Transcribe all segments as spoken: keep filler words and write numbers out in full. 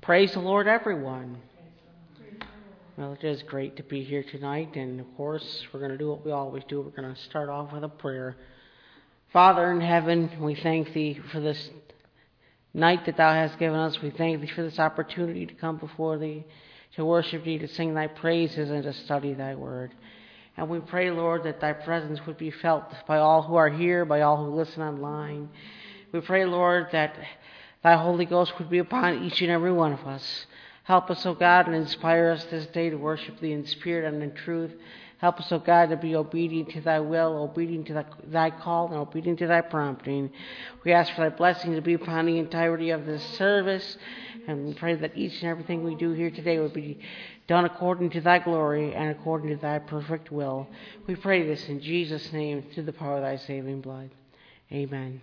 Praise the Lord, everyone. Well, it is great to be here tonight, and of course, we're going to do what we always do. We're going to start off with a prayer. Father in heaven, we thank Thee for this night that Thou hast given us. We thank Thee for this opportunity to come before Thee, to worship Thee, to sing Thy praises, and to study Thy word. And we pray, Lord, that Thy presence would be felt by all who are here, by all who listen online. We pray, Lord, that Thy Holy Ghost would be upon each and every one of us. Help us, O God, and inspire us this day to worship Thee in spirit and in truth. Help us, O God, to be obedient to Thy will, obedient to Thy, thy call, and obedient to Thy prompting. We ask for Thy blessing to be upon the entirety of this service, and we pray that each and everything we do here today would be done according to Thy glory and according to Thy perfect will. We pray this in Jesus' name, through the power of Thy saving blood. Amen.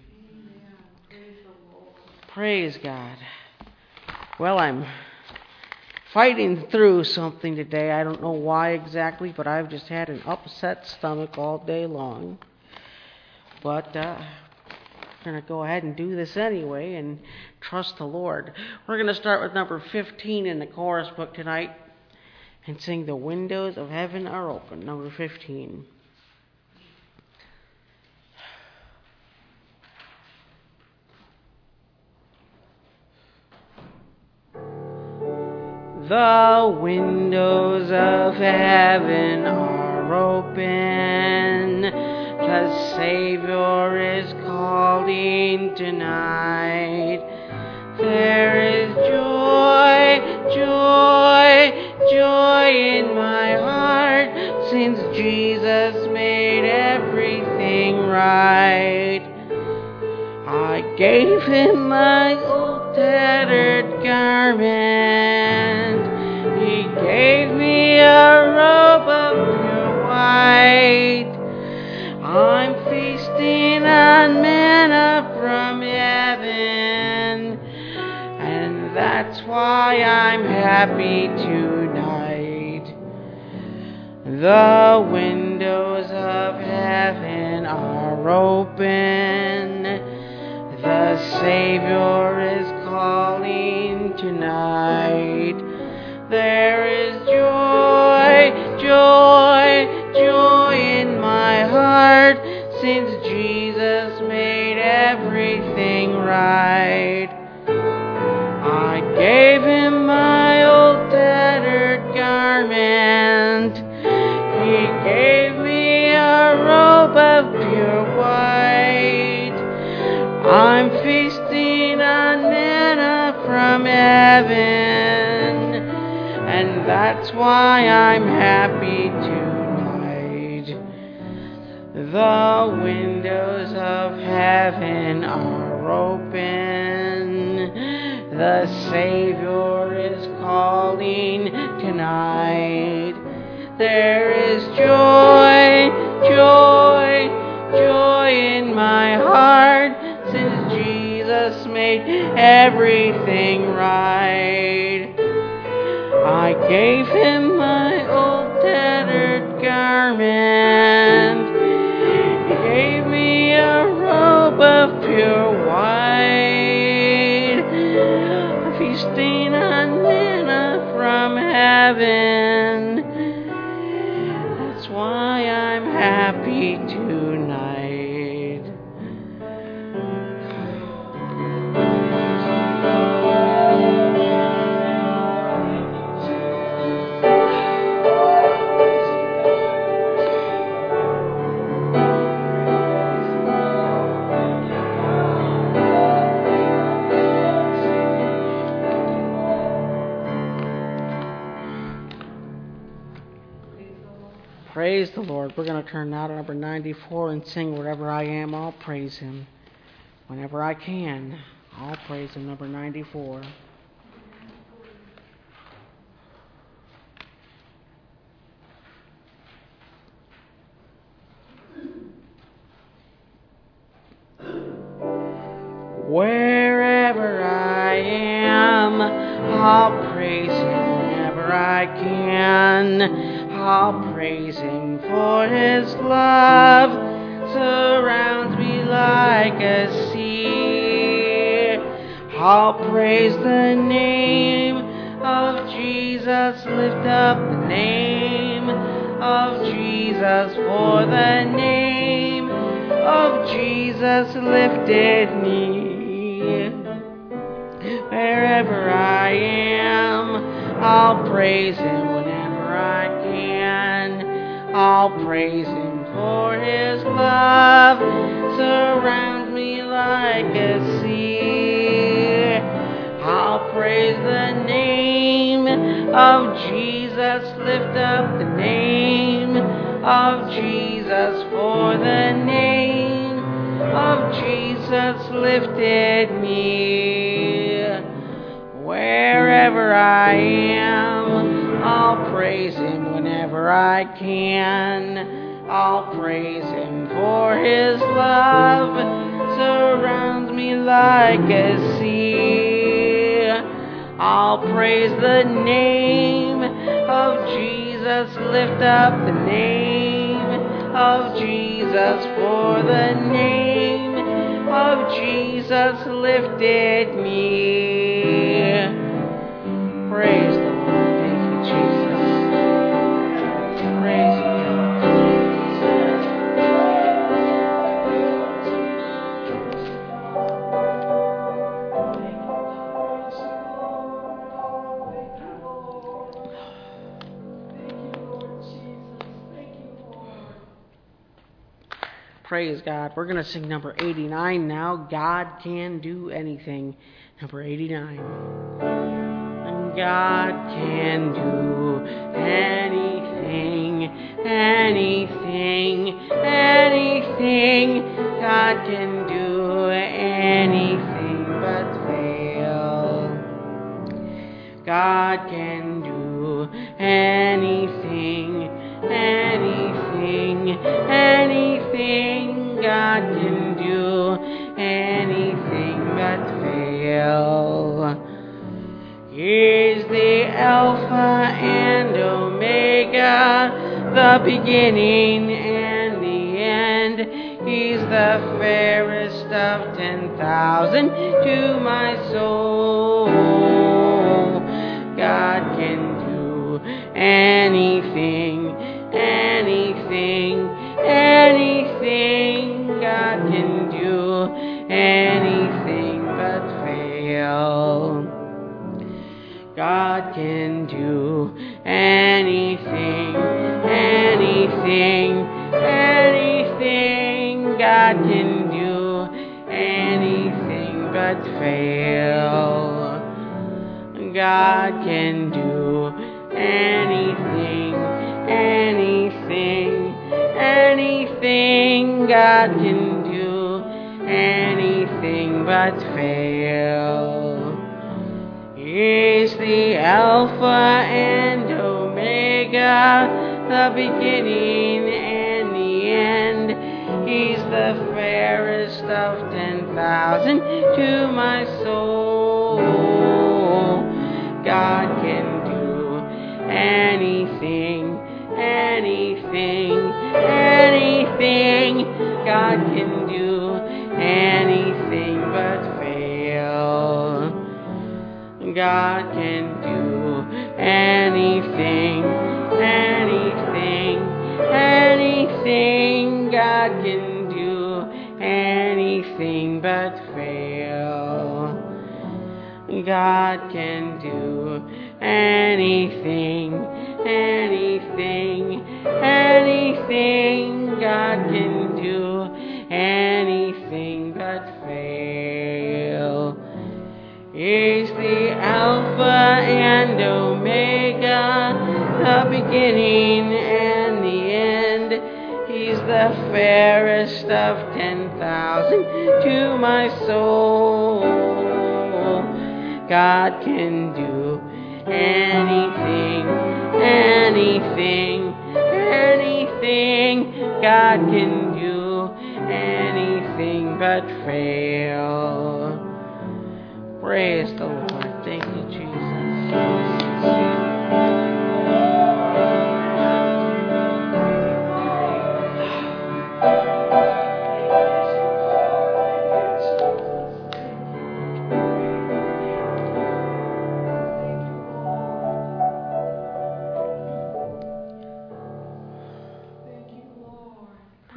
Praise God. Well, I'm fighting through something today. I don't know why exactly, but I've just had an upset stomach all day long. But uh, I'm going to go ahead and do this anyway and trust the Lord. We're going to start with number fifteen in the chorus book tonight and sing "The Windows of Heaven Are Open," number fifteen. The windows of heaven are open. The Savior is calling tonight. There is joy, joy, joy in my heart, since Jesus made everything right. I gave Him my old tattered garment. He gave me a robe of pure white. I'm feasting on manna from heaven, and that's why I'm happy tonight. The windows of heaven are open. The Savior is calling tonight. There is joy, joy, joy in my heart, since Jesus made everything right. I gave Him my old tattered garment. He gave me a robe of pure white. I'm feasting on manna from heaven, and that's why I'm happy tonight. The windows of heaven are open. The Savior is calling tonight. There is joy, joy, joy in my heart, since Jesus made everything right. I gave Him my old tattered garment. He gave me a robe of pure white. I'm feasting on manna from heaven. That's why I'm happy tonight. Praise the Lord. We're going to turn now to number ninety-four and sing "Wherever I Am, I'll Praise Him." Whenever I can, I'll praise Him, number ninety-four. Wherever I am, I'll praise Him. Whenever I can, I'll praise Him, for His love surrounds me like a sea. I'll praise the name of Jesus. Lift up the name of Jesus, for the name of Jesus lifted me. Wherever I am, I'll praise him whenever I can. I'll praise him for his love surrounds me like a sea. I'll praise the name of Jesus. Lift up the name of Jesus, for the name of Jesus lifted me. Wherever I am, I'll praise him whenever I can. I'll praise him for his love surrounds me like a sea. I'll praise the name of Jesus. Lift up the name of Jesus, for the name of Jesus lifted me. Praise the Lord. Thank you, Jesus. Praise you. Praise God. We're going to sing number eighty-nine now. God Can Do Anything. Number eighty-nine. And God can do anything, anything, anything. God can do anything but fail. God can do anything, anything, anything. God can do anything but fail. He's the Alpha and Omega, the beginning and the end. He's the fairest of ten thousand to my soul. God can do anything, anything, anything. God can do anything but fail. God can do anything, anything, anything. God can do anything but fail. God can do anything, anything, anything. God can do anything but fail. He's the Alpha and Omega, the beginning and the end. He's the fairest of ten thousand to my soul. God can do anything, anything, anything. God can do anything but fail. God can do anything, anything, anything. God can do anything but fail. God can do anything, anything, anything. God can do anything but fail. He's the Alpha and Omega, the beginning and the end. He's the fairest of ten thousand to my soul. God can do anything, anything, anything. God can do anything but fail. Praise the Lord. Thank you, Jesus.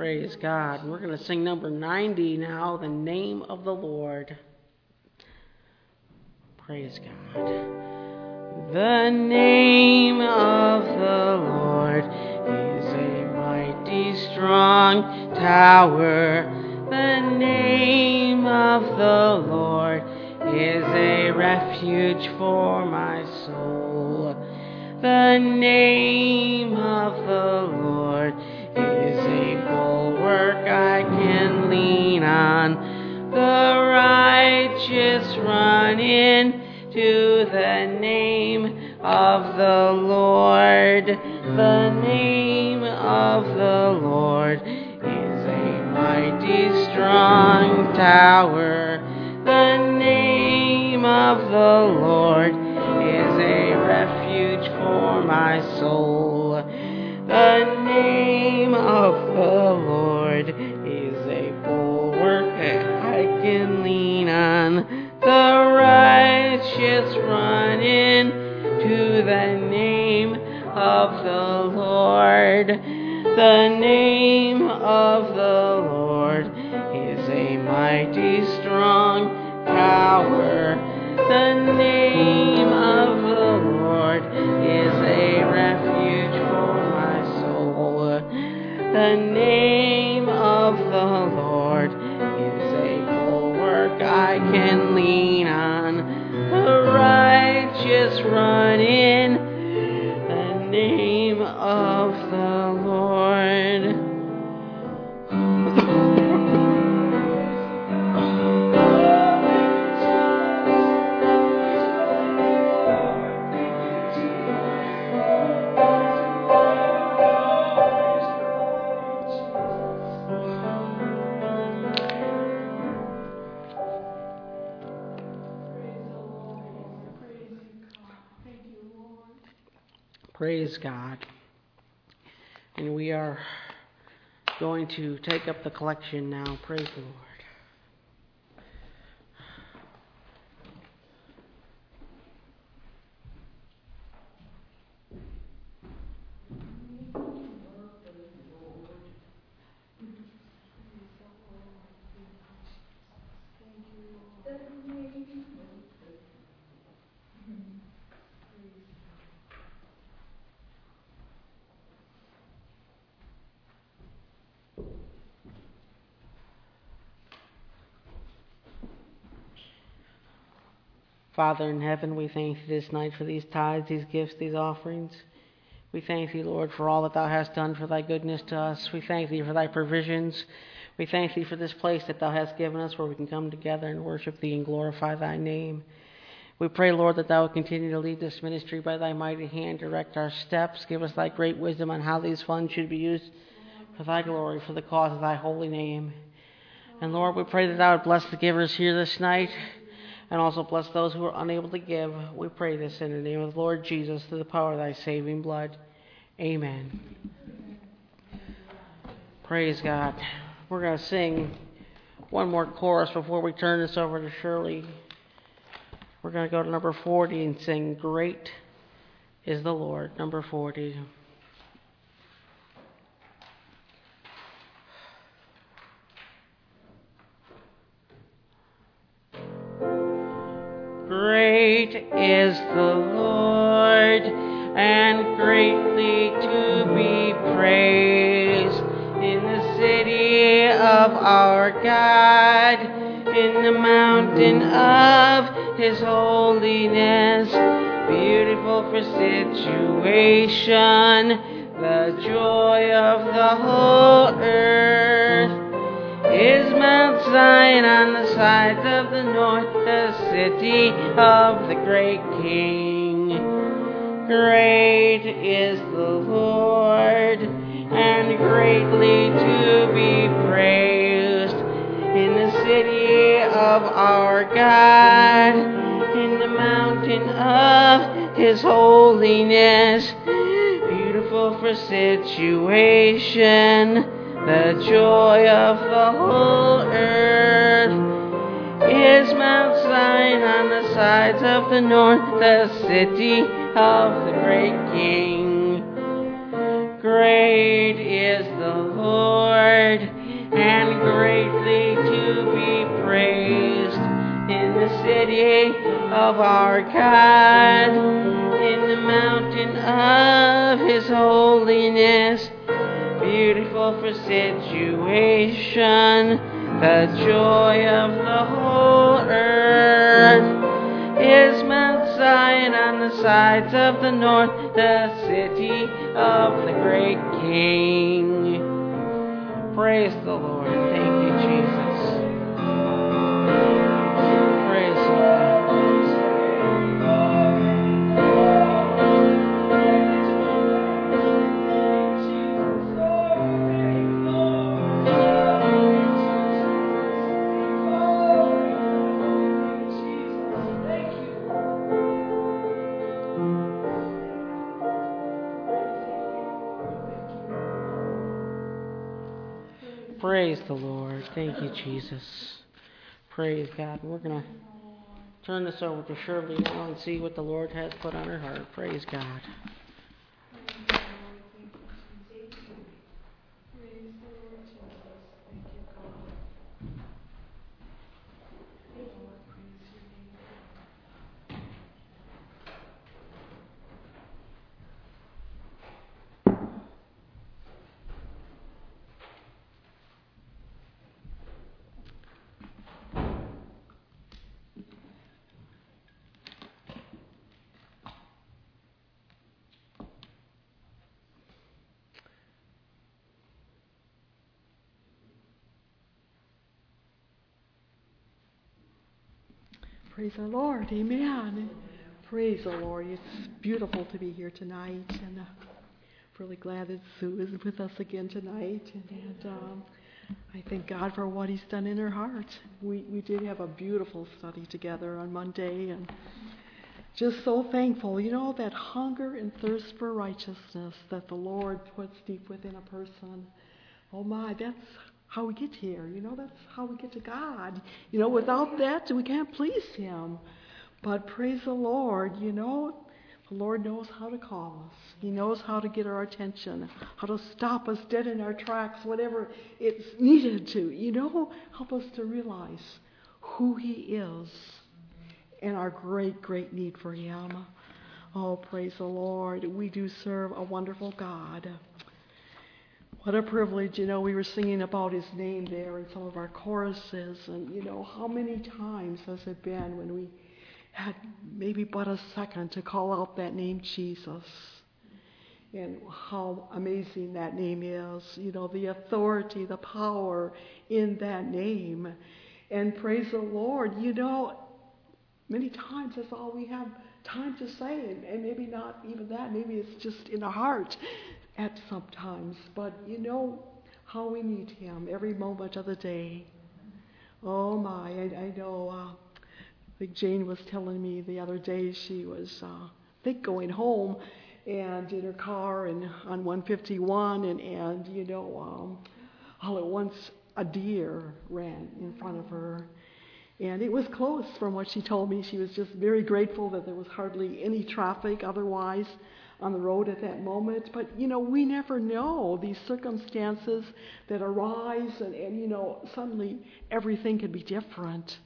Praise God. We're going to sing number ninety now, The Name of the Lord. Praise God. The name of the Lord is a mighty strong tower. The name of the Lord is a refuge for my soul. The name of the Lord is a bulwark I can lean on. The righteous run in to the name of the Lord. The name of the Lord is a mighty strong tower. The name of the Lord is a refuge for my soul. The name of the Lord is a bulwark I can lean on. The righteous run in to the name of the Lord. The name of the Lord is a mighty strong tower. The name of the Lord is a refuge for my soul. The name of the Lord is a bulwark I can lean on. The righteous run in the name of the Lord. Praise God. And we are going to take up the collection now. Praise the Lord. Father in heaven, we thank you this night for these tithes, these gifts, these offerings. We thank thee, Lord, for all that thou hast done for thy goodness to us. We thank thee for thy provisions. We thank thee for this place that thou hast given us where we can come together and worship thee and glorify thy name. We pray, Lord, that thou would continue to lead this ministry by thy mighty hand, direct our steps, give us thy great wisdom on how these funds should be used for thy glory, for the cause of thy holy name. And Lord, we pray that thou would bless the givers here this night, and also bless those who are unable to give. We pray this in the name of the Lord Jesus, through the power of thy saving blood. Amen. Praise God. We're going to sing one more chorus before we turn this over to Shirley. We're going to go to number forty and sing, Great is the Lord. Number forty. Great is the Lord, and greatly to be praised in the city of our God, in the mountain of his holiness, beautiful for situation, the joy of the whole earth. Is Mount Zion on the sides of the north, the city of the great King. Great is the Lord, and greatly to be praised in the city of our God, in the mountain of his holiness, beautiful for situation, the joy of the whole earth. Is Mount Zion on the sides of the north, the city of the great King. Great is the Lord, and greatly to be praised in the city of our God, in the mountain of his holiness. Beautiful for situation, the joy of the whole earth is Mount Zion on the sides of the north, the city of the great King. Praise the Lord. Thank you, Jesus. Praise the Lord. Praise the Lord. Thank you, Jesus. Praise God. We're going to turn this over to Shirley now and see what the Lord has put on her heart. Praise God. Praise the Lord. Amen. Praise the Lord. It's beautiful to be here tonight, and uh, really glad that Sue is with us again tonight. And, and um, I thank God for what He's done in her heart. We we did have a beautiful study together on Monday, and just so thankful. You know, that hunger and thirst for righteousness that the Lord puts deep within a person. Oh my, that's how we get here. You know, that's how we get to God. You know, without that, we can't please Him. But praise the Lord, you know, the Lord knows how to call us. He knows how to get our attention, how to stop us dead in our tracks, whatever it's needed to. You know, help us to realize who He is and our great, great need for Him. Oh, praise the Lord. We do serve a wonderful God. What a privilege. You know, we were singing about His name there in some of our choruses, and you know, how many times has it been when we had maybe but a second to call out that name Jesus, and how amazing that name is. You know, the authority, the power in that name. And praise the Lord, you know, many times that's all we have time to say, and, and maybe not even that, maybe it's just in our heart at sometimes, but you know how we need Him every moment of the day. Oh my, I, I know, uh, I think Jane was telling me the other day she was, uh, I think, going home and in her car and on one fifty-one, and, and you know, um, all at once a deer ran in front of her. And it was close from what she told me. She was just very grateful that there was hardly any traffic otherwise on the road at that moment. But, you know, we never know these circumstances that arise, and, and you know, suddenly everything can be different.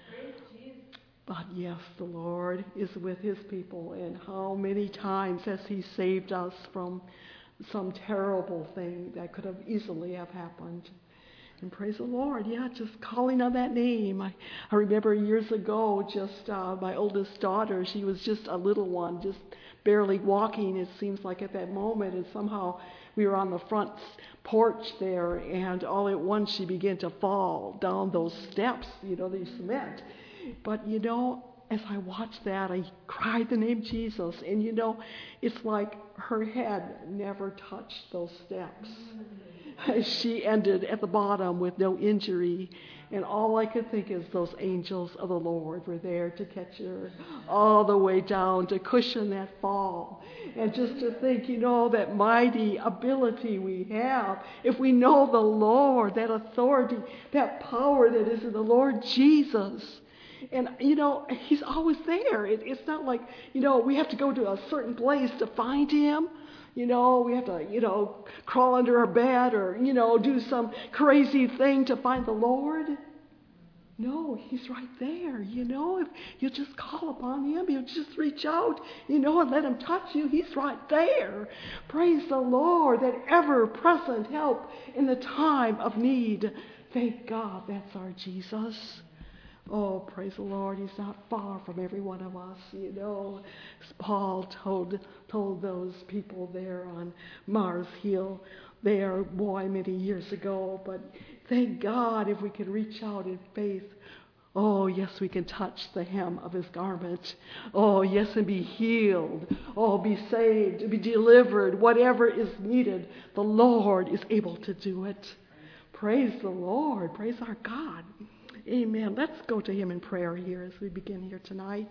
But yes, the Lord is with His people, and how many times has He saved us from some terrible thing that could have easily have happened. And praise the Lord, yeah, just calling on that name. I, I remember years ago, just uh, my oldest daughter, she was just a little one, just barely walking, it seems like at that moment, and somehow we were on the front porch there, and all at once she began to fall down those steps, you know, the cement. But, you know, as I watched that, I cried the name Jesus, and, you know, it's like her head never touched those steps. She ended at the bottom with no injury, and all I could think is those angels of the Lord were there to catch her all the way down to cushion that fall. And just to think, you know, that mighty ability we have, if we know the Lord, that authority, that power that is in the Lord Jesus. And, you know, He's always there. It, it's not like, you know, we have to go to a certain place to find Him. You know, we have to, you know, crawl under our bed or, you know, do some crazy thing to find the Lord. No, He's right there, you know. If you just call upon Him, you just reach out, you know, and let Him touch you, He's right there. Praise the Lord, that ever-present help in the time of need. Thank God that's our Jesus. Oh, praise the Lord, He's not far from every one of us, you know. As Paul told, told those people there on Mars Hill there, boy, many years ago. But thank God if we can reach out in faith. Oh, yes, we can touch the hem of His garment. Oh, yes, and be healed. Oh, be saved, be delivered. Whatever is needed, the Lord is able to do it. Praise the Lord. Praise our God. Amen. Let's go to Him in prayer here as we begin here tonight.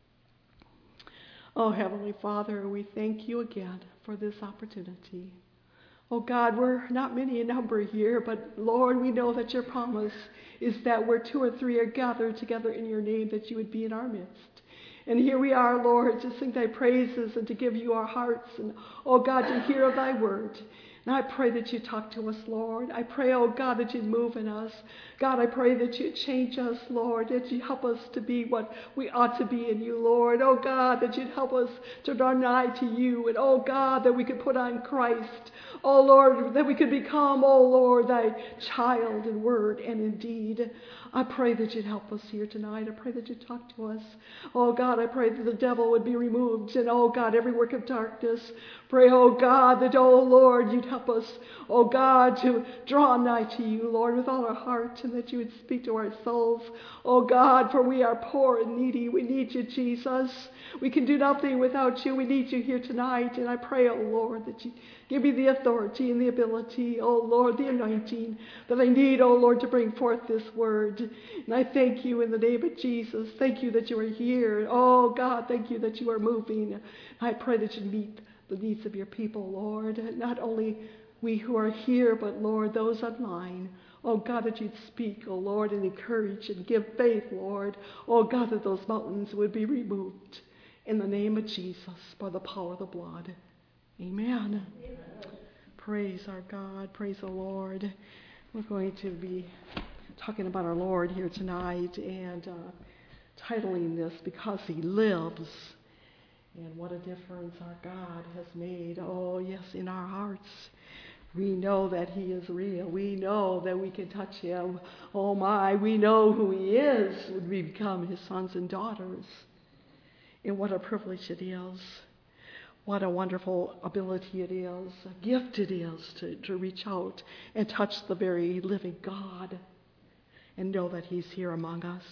Oh, Heavenly Father, we thank You again for this opportunity. Oh, God, we're not many in number here, but Lord, we know that Your promise is that where two or three are gathered together in Your name, that You would be in our midst. And here we are, Lord, to sing Thy praises and to give You our hearts, and, oh, God, to hear Thy word. And I pray that You talk to us, Lord. I pray, oh God, that You'd move in us. God, I pray that You'd change us, Lord, that You help us to be what we ought to be in You, Lord. Oh God, that You'd help us to draw nigh to You. And oh God, that we could put on Christ. Oh Lord, that we could become, oh Lord, Thy child in word and in deed. I pray that You'd help us here tonight. I pray that You'd talk to us. Oh God, I pray that the devil would be removed. And oh God, every work of darkness. Pray, oh God, that, oh Lord, You'd help us, oh God, to draw nigh to You, Lord, with all our heart, and that You would speak to our souls. Oh God, for we are poor and needy. We need You, Jesus. We can do nothing without You. We need You here tonight. And I pray, oh Lord, that You give me the authority and the ability, oh Lord, the anointing that I need, oh Lord, to bring forth this word. And I thank You in the name of Jesus. Thank You that You are here. Oh God, thank You that You are moving. I pray that You meet the needs of Your people, Lord. Not only we who are here, but Lord, those online. Oh God, that You'd speak, oh Lord, and encourage and give faith, Lord. Oh God, that those mountains would be removed in the name of Jesus by the power of the blood. Amen. Amen. Praise our God. Praise the Lord. We're going to be talking about our Lord here tonight and uh, titling this, Because He Lives. And what a difference our God has made. Oh, yes, in our hearts. We know that He is real. We know that we can touch Him. Oh, my, we know who He is when we become His sons and daughters. And what a privilege it is. What a wonderful ability it is, a gift it is to, to reach out and touch the very living God and know that He's here among us.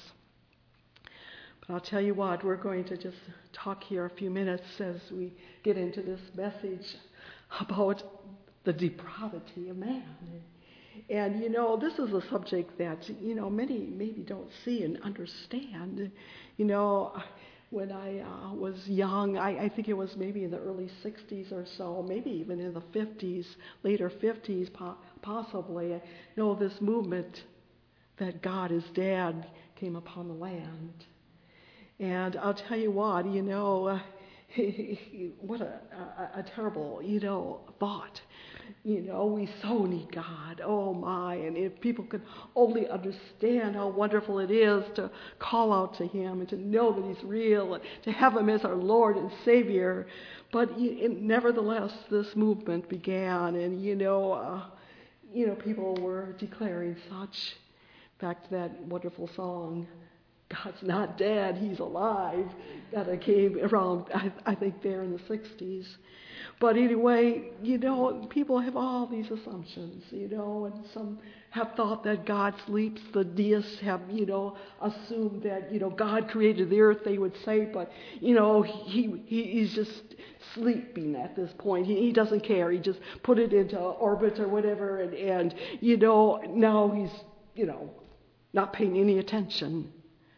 But I'll tell you what, we're going to just talk here a few minutes as we get into this message about the depravity of man. And, you know, this is a subject that, you know, many maybe don't see and understand. You know, when I uh, was young, I, I think it was maybe in the early sixties or so, maybe even in the fifties, later fifties po- possibly. I know this movement that God is Dad came upon the land. And I'll tell you what, you know, uh, what a, a, a terrible, you know, thought. You know, we so need God. Oh, my. And if people could only understand how wonderful it is to call out to Him and to know that He's real and to have Him as our Lord and Savior. But it, nevertheless, this movement began, and, you know, uh, you know, people were declaring such. Back to that wonderful song, God's not dead, He's alive, that came around, I, I think, there in the sixties. But anyway, you know, people have all these assumptions, you know, and some have thought that God sleeps. The deists have, you know, assumed that, you know, God created the earth, they would say, but, you know, he, he he's just sleeping at this point. He, he doesn't care. He just put it into orbit or whatever, and, and, you know, now he's, you know, not paying any attention.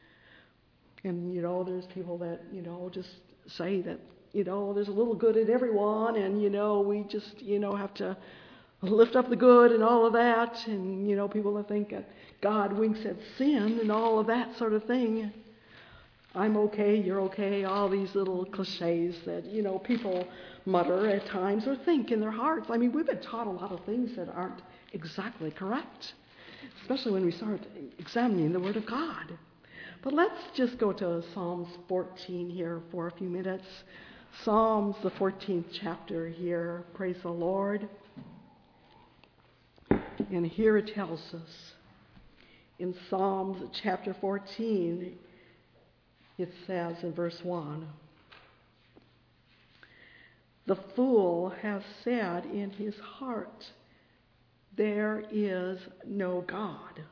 And, you know, there's people that, you know, just say that, you know, there's a little good in everyone, and, you know, we just, you know, have to lift up the good and all of that. And, you know, people that think that God winks at sin and all of that sort of thing. I'm okay, you're okay, all these little cliches that, you know, people mutter at times or think in their hearts. I mean, we've been taught a lot of things that aren't exactly correct, especially when we start examining the Word of God. But let's just go to Psalms fourteen here for a few minutes. Psalms, the fourteenth chapter here. Praise the Lord. And here it tells us, in Psalms chapter fourteen, it says in verse one, "The fool has said in his heart, there is no God.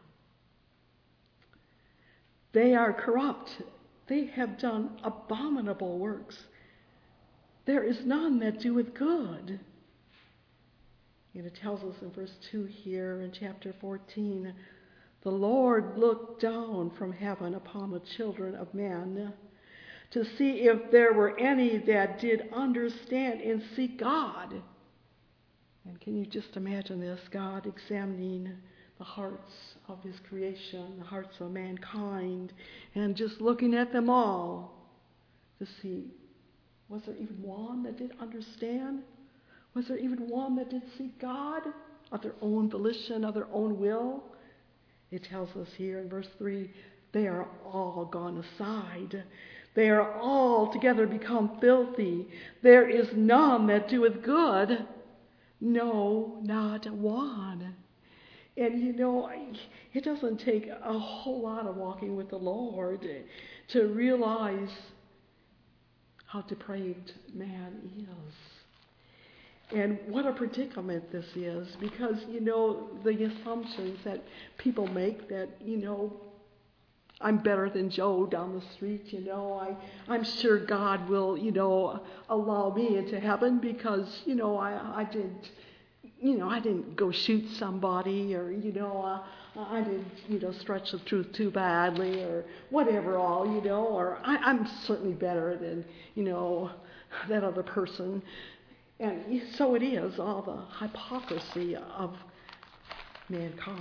They are corrupt. They have done abominable works. There is none that doeth good." And it tells us in verse two here in chapter fourteen, "The Lord looked down from heaven upon the children of men to see if there were any that did understand and seek God." And can you just imagine this? God examining the hearts of his creation, the hearts of mankind, and just looking at them all to see, was there even one that did understand? Was there even one that did seek God of their own volition, of their own will? It tells us here in verse three, they are all gone aside. They are all together become filthy. There is none that doeth good. No, not one. And you know, it doesn't take a whole lot of walking with the Lord to realize how depraved man is. And what a predicament this is, because, you know, the assumptions that people make that, you know, I'm better than Joe down the street, you know, I, I'm sure God will, you know, allow me into heaven because, you know, I, I didn't, you know, I didn't go shoot somebody, or, you know, uh, I didn't, you know, stretch the truth too badly, or whatever all, you know, or I, I'm certainly better than, you know, that other person. And so it is, all the hypocrisy of mankind.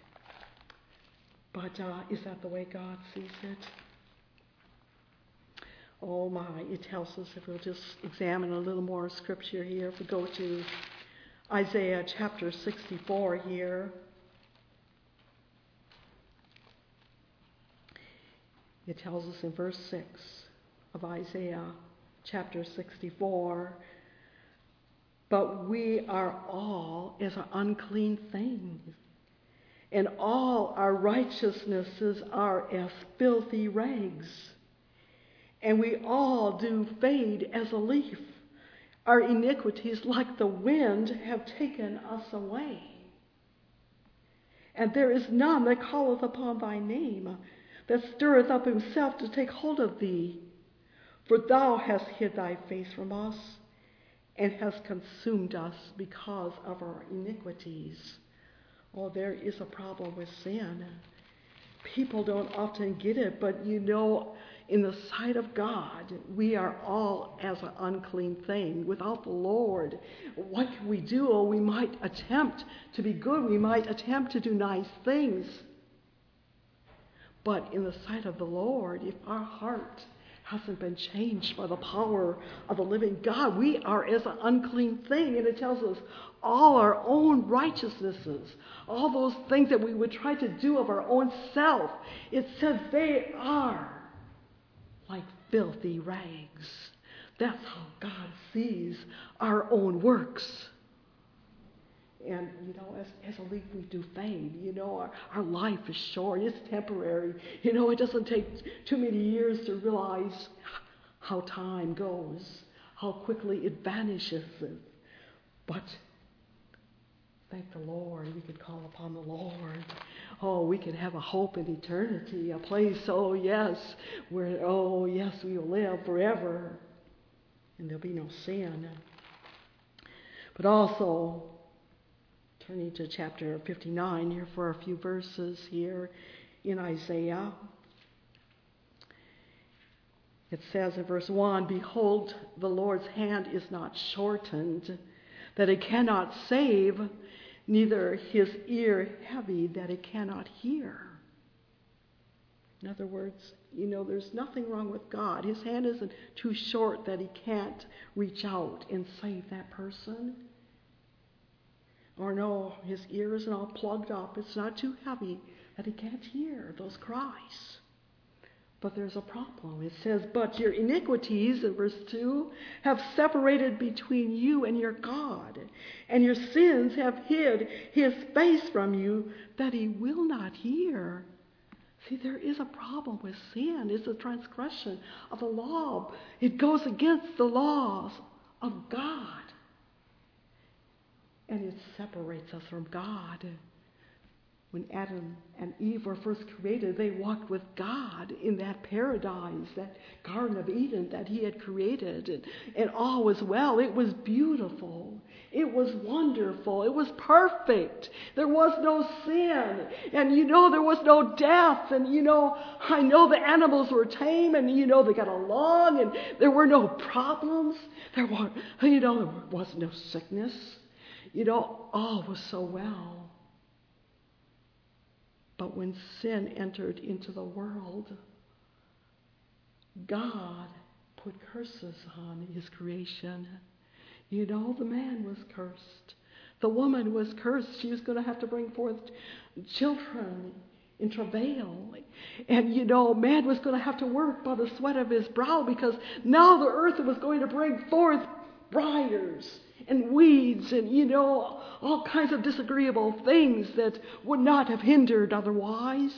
But uh, is that the way God sees it? Oh my, it tells us, if we'll just examine a little more scripture here, if we go to Isaiah chapter sixty-four here. It tells us in verse six of Isaiah chapter sixty-four, "But we are all as an unclean thing, and all our righteousnesses are as filthy rags. And we all do fade as a leaf. Our iniquities, like the wind, have taken us away. And there is none that calleth upon thy name, that stirreth up himself to take hold of thee. For thou hast hid thy face from us, and hast consumed us because of our iniquities." Oh, there is a problem with sin. People don't often get it, but you know, in the sight of God, we are all as an unclean thing. Without the Lord, what can we do? Oh, we might attempt to be good. We might attempt to do nice things. But in the sight of the Lord, if our heart hasn't been changed by the power of the living God, we are as an unclean thing. And it tells us all our own righteousnesses, all those things that we would try to do of our own self, it says they are like filthy rags. That's how God sees our own works. And, you know, as, as a leaf we do fade. You know, our, our life is short. It's temporary. You know, it doesn't take too many years to realize how time goes, how quickly it vanishes. But thank the Lord, we can call upon the Lord. Oh, we can have a hope in eternity, a place, oh yes, where, oh yes, we will live forever. And there'll be no sin. But also, turning to chapter fifty-nine here for a few verses here in Isaiah. It says in verse one, "Behold, the Lord's hand is not shortened, that it cannot save, neither his ear heavy, that it cannot hear." In other words, you know, there's nothing wrong with God. His hand isn't too short that he can't reach out and save that person. Or no, his ear isn't all plugged up. It's not too heavy that he can't hear those cries. But there's a problem. It says, but your iniquities, in verse two, have separated between you and your God, and your sins have hid his face from you, that he will not hear. See, there is a problem with sin. It's a transgression of the law. It goes against the laws of God. And it separates us from God. When Adam and Eve were first created, they walked with God in that paradise, that Garden of Eden that he had created. And, and all was well. It was beautiful. It was wonderful. It was perfect. There was no sin. And you know, there was no death. And you know, I know the animals were tame, and you know, they got along, and there were no problems. There were, you know, there was no sickness. You know, all was so well. But when sin entered into the world, God put curses on his creation. You know, the man was cursed. The woman was cursed. She was going to have to bring forth children in travail. And, you know, man was going to have to work by the sweat of his brow, because now the earth was going to bring forth briars and weeds and, you know, all kinds of disagreeable things that would not have hindered otherwise.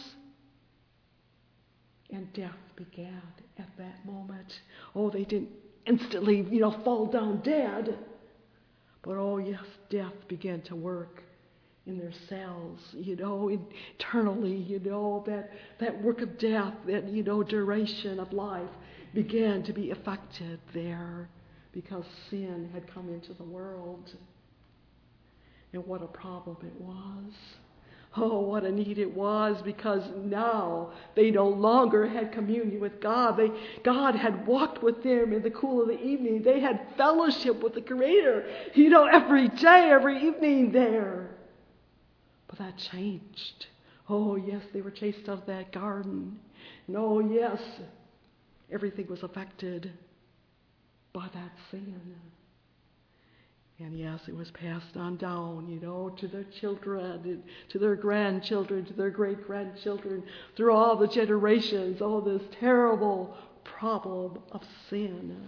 And death began at that moment. Oh, they didn't instantly, you know, fall down dead. But, oh, yes, death began to work in their cells, you know, internally, you know, that, that work of death, that, you know, duration of life began to be affected there, because sin had come into the world. And what a problem it was. Oh, what a need it was, because now they no longer had communion with God. They, God had walked with them in the cool of the evening. They had fellowship with the Creator, you know, every day, every evening there. But that changed. Oh, yes, they were chased out of that garden. And oh, yes, everything was affected by that sin. And yes, it was passed on down, you know, to their children, and to their grandchildren, to their great-grandchildren, through all the generations. Oh, this terrible problem of sin.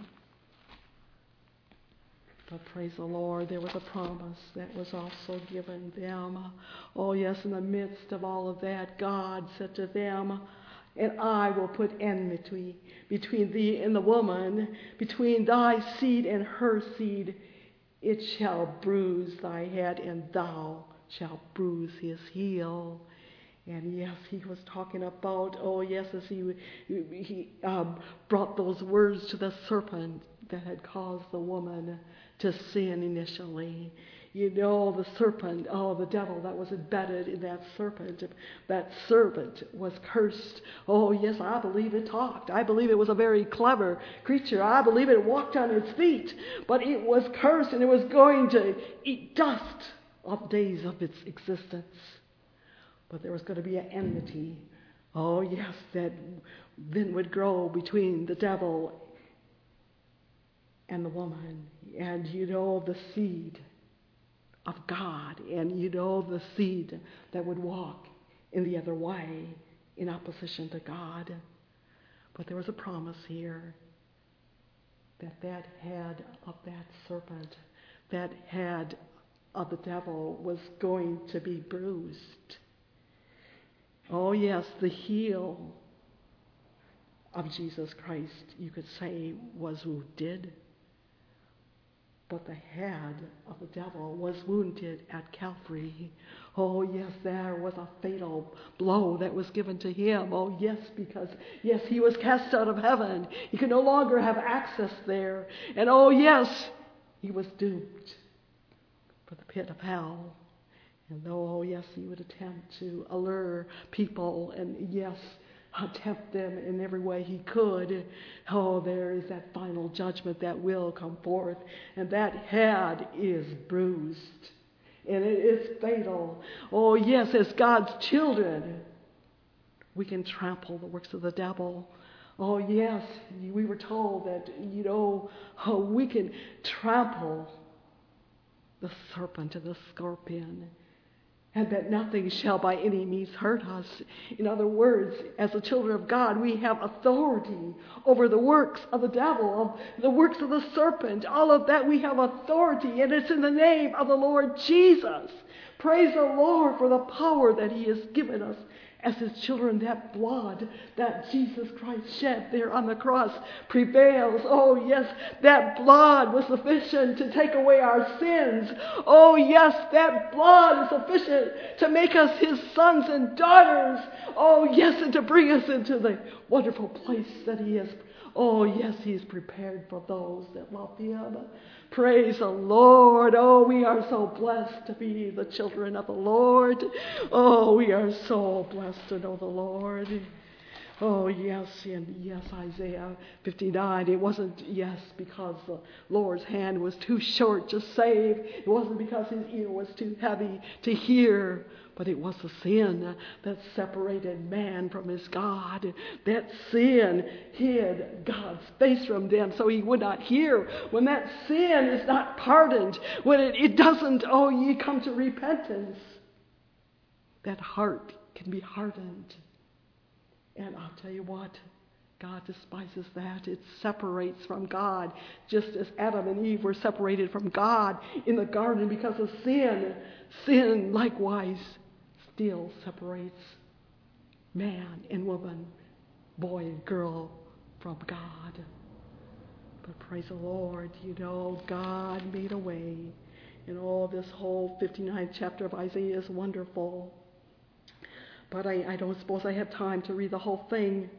But praise the Lord, there was a promise that was also given them. Oh, yes, in the midst of all of that, God said to them, and I will put enmity between thee and the woman, between thy seed and her seed. It shall bruise thy head, and thou shalt bruise his heel. And yes, he was talking about, oh yes, as he, he um, brought those words to the serpent that had caused the woman to sin initially. You know, the serpent, oh, the devil that was embedded in that serpent. That serpent was cursed. Oh, yes, I believe it talked. I believe it was a very clever creature. I believe it walked on its feet. But it was cursed, and it was going to eat dust of days of its existence. But there was going to be an enmity. Oh, yes, that then would grow between the devil and the woman. And, you know, the seed of God, and you know, the seed that would walk in the other way, in opposition to God. But there was a promise here that that head of that serpent, that head of the devil, was going to be bruised. Oh yes, the heel of Jesus Christ, you could say, was wounded. But the head of the devil was wounded at Calvary. Oh, yes, there was a fatal blow that was given to him. Oh, yes, because, yes, he was cast out of heaven. He could no longer have access there. And, oh, yes, he was doomed for the pit of hell. And though, oh, yes, he would attempt to allure people and, yes, tempt them in every way he could. Oh, there is that final judgment that will come forth. And that head is bruised. And it is fatal. Oh, yes, as God's children, we can trample the works of the devil. Oh, yes, we were told that, you know, oh, we can trample the serpent and the scorpion, and that nothing shall by any means hurt us. In other words, as the children of God, we have authority over the works of the devil, of the works of the serpent. All of that, we have authority, and it's in the name of the Lord Jesus. Praise the Lord for the power that He has given us as His children. That blood that Jesus Christ shed there on the cross prevails. Oh, yes, that blood was sufficient to take away our sins. Oh, yes, that blood is sufficient to make us His sons and daughters. Oh, yes, and to bring us into the wonderful place that He has. Oh, yes, He's prepared for those that love Him. Praise the Lord. Oh, we are so blessed to be the children of the Lord. Oh, we are so blessed to know the Lord. Oh, yes, and yes, Isaiah fifty-nine, it wasn't, yes, because the Lord's hand was too short to save. It wasn't because His ear was too heavy to hear. But it was the sin that separated man from his God. That sin hid God's face from them so He would not hear. When that sin is not pardoned, when it, it doesn't, oh, ye come to repentance, that heart can be hardened. And I'll tell you what, God despises that. It separates from God, just as Adam and Eve were separated from God in the garden because of sin. Sin, likewise, still separates man and woman, boy and girl, from God. But praise the Lord, you know, God made a way. And all this whole fifty-ninth chapter of Isaiah is wonderful. But I, I don't suppose I have time to read the whole thing.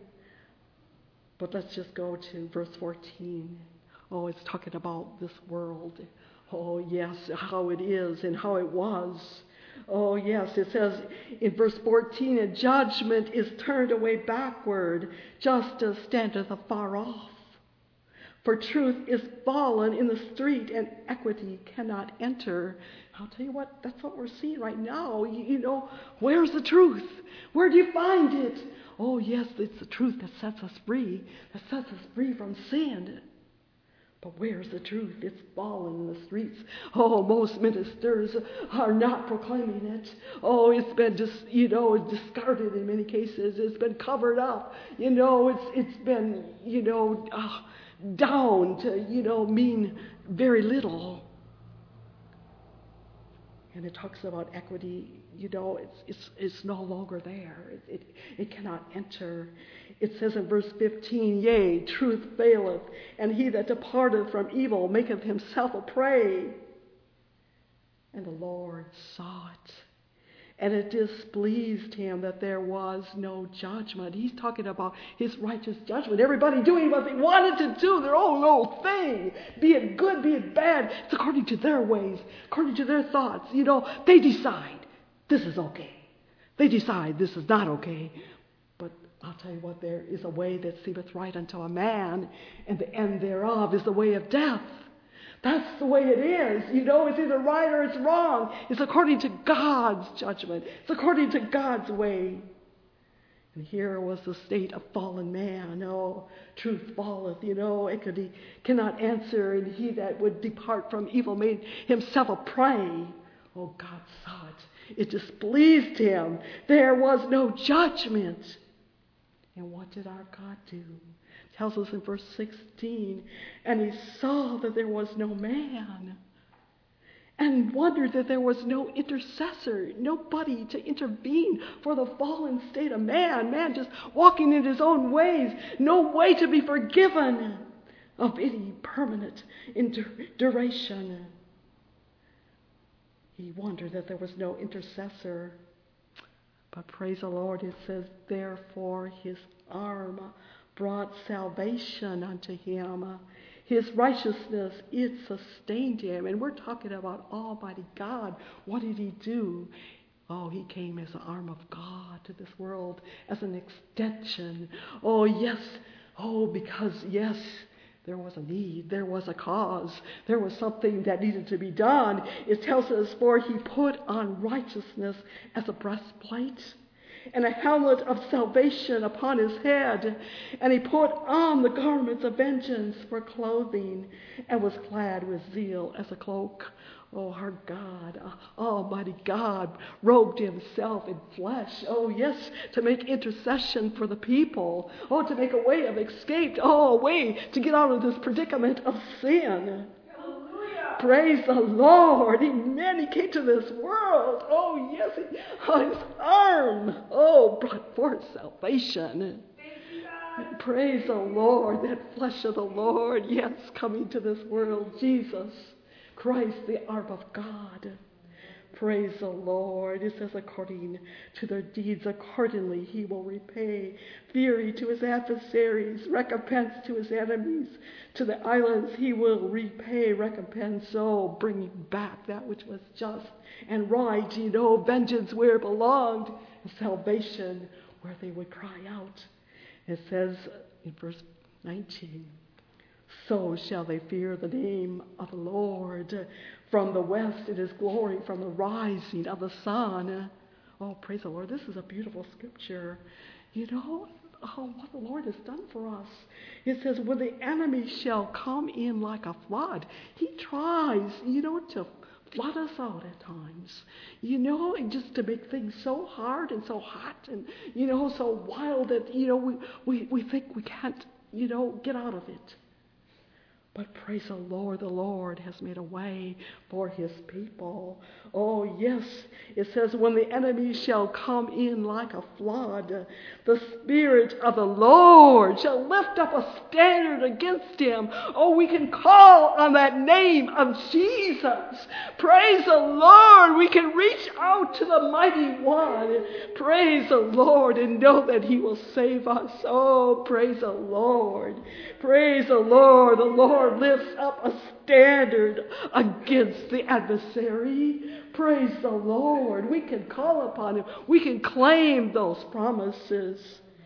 But let's just go to verse fourteen. Oh, it's talking about this world. Oh, yes, how it is and how it was. Oh, yes, it says in verse fourteen, and judgment is turned away backward, justice standeth afar off. For truth is fallen in the street, and equity cannot enter. I'll tell you what, that's what we're seeing right now. You, you know, where's the truth? Where do you find it? Oh, yes, it's the truth that sets us free, that sets us free from sin. But where's the truth? It's fallen in the streets. Oh, most ministers are not proclaiming it. Oh, it's been just, you know, discarded in many cases. It's been covered up. You know, it's it's been, you know, uh, down to, you know, mean very little. And it talks about equity. You know, it's it's it's no longer there. It, it it cannot enter. It says in verse fifteen, yea, truth faileth, and he that departeth from evil maketh himself a prey. And the Lord saw it, and it displeased him that there was no judgment. He's talking about His righteous judgment. Everybody doing what they wanted to do, their own little thing. Be it good, be it bad. It's according to their ways, according to their thoughts. You know, they decide this is okay. They decide this is not okay. But I'll tell you what, there is a way that seemeth right unto a man, and the end thereof is the way of death. That's the way it is. You know, it's either right or it's wrong. It's according to God's judgment. It's according to God's way. And here was the state of fallen man. Oh, truth falleth, you know, equity cannot answer, and he that would depart from evil made himself a prey. Oh, God saw it. It displeased Him. There was no judgment. And what did our God do? It tells us in verse sixteen, and He saw that there was no man, and wondered that there was no intercessor, nobody to intervene for the fallen state of man. Man just walking in his own ways, no way to be forgiven of any permanent duration. He wondered that there was no intercessor. But praise the Lord, it says, therefore His arm brought salvation unto him. His righteousness, it sustained him. And we're talking about Almighty God. What did He do? Oh, He came as the arm of God to this world, as an extension. Oh, yes. Oh, because, yes, there was a need. There was a cause. There was something that needed to be done. It tells us, for He put on righteousness as a breastplate, and a helmet of salvation upon his head. And he put on the garments of vengeance for clothing, and was clad with zeal as a cloak. Oh, our God, Almighty God, robed himself in flesh. Oh, yes, to make intercession for the people. Oh, to make a way of escape. Oh, a way to get out of this predicament of sin. Hallelujah. Praise the Lord. Amen. He came to this world. Oh, yes, he, oh, his arm, oh, brought forth salvation. Praise the Lord, that flesh of the Lord, yes, coming to this world, Jesus Christ, the arm of God. Praise the Lord. It says, according to their deeds, accordingly he will repay. Fury to his adversaries, recompense to his enemies. To the islands he will repay recompense. Oh, bringing back that which was just and right, you know, vengeance where it belonged, and salvation where they would cry out. It says in verse nineteen, so shall they fear the name of the Lord. From the west it is glory, from the rising of the sun. Oh, praise the Lord. This is a beautiful scripture. You know, oh, what the Lord has done for us. It says, when the enemy shall come in like a flood, he tries, you know, to flood us out at times. You know, and just to make things so hard and so hot and, you know, so wild that, you know, we, we, we think we can't, you know, get out of it. But praise the Lord, the Lord has made a way for his people. Oh, yes, it says, when the enemy shall come in like a flood, the Spirit of the Lord shall lift up a standard against him. Oh, we can call on that name of Jesus. Praise the Lord. We can reach out to the mighty one. Praise the Lord and know that he will save us. Oh, praise the Lord. Praise the Lord. The Lord lifts up a standard against the adversary. Praise the Lord. We can call upon him. We can claim those promises.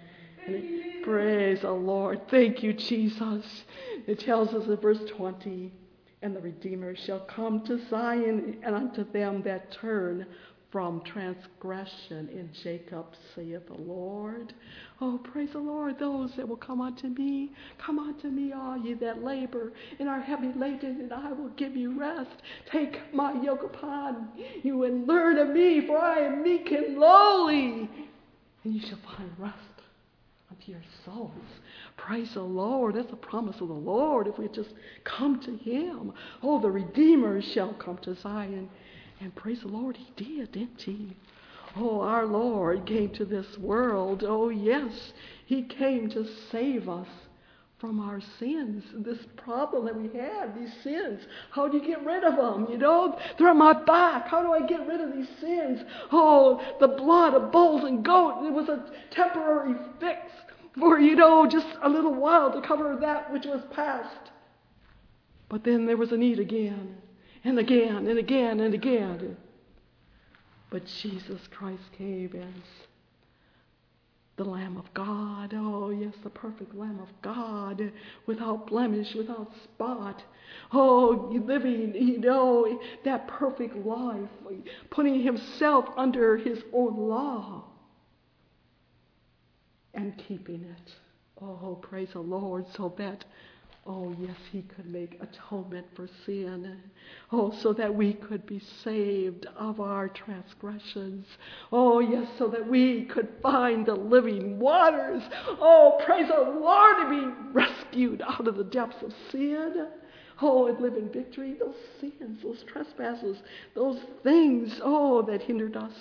And praise the Lord. Thank you, Jesus. It tells us in verse twenty, and the Redeemer shall come to Zion, and unto them that turn from transgression in Jacob, saith the Lord. Oh, praise the Lord. Those that will come unto me, come unto me, all ye that labor and are heavy laden, and I will give you rest. Take my yoke upon you and learn of me, for I am meek and lowly, and you shall find rest unto your souls. Praise the Lord. That's a promise of the Lord if we just come to him. Oh, the Redeemer shall come to Zion. And praise the Lord, he did, didn't he? Oh, our Lord came to this world. Oh, yes, he came to save us from our sins. This problem that we have, these sins. How do you get rid of them? You know, they're on my back. How do I get rid of these sins? Oh, the blood of bulls and goats. It was a temporary fix for, you know, just a little while to cover that which was past. But then there was a need again. And again, and again, and again. But Jesus Christ came as the Lamb of God. Oh, yes, the perfect Lamb of God, without blemish, without spot. Oh, living, you know, that perfect life, putting himself under his own law and keeping it. Oh, praise the Lord, so that oh, yes, he could make atonement for sin. Oh, so that we could be saved of our transgressions. Oh, yes, so that we could find the living waters. Oh, praise the Lord, to be rescued out of the depths of sin. Oh, and live in victory. Those sins, those trespasses, those things, oh, that hindered us.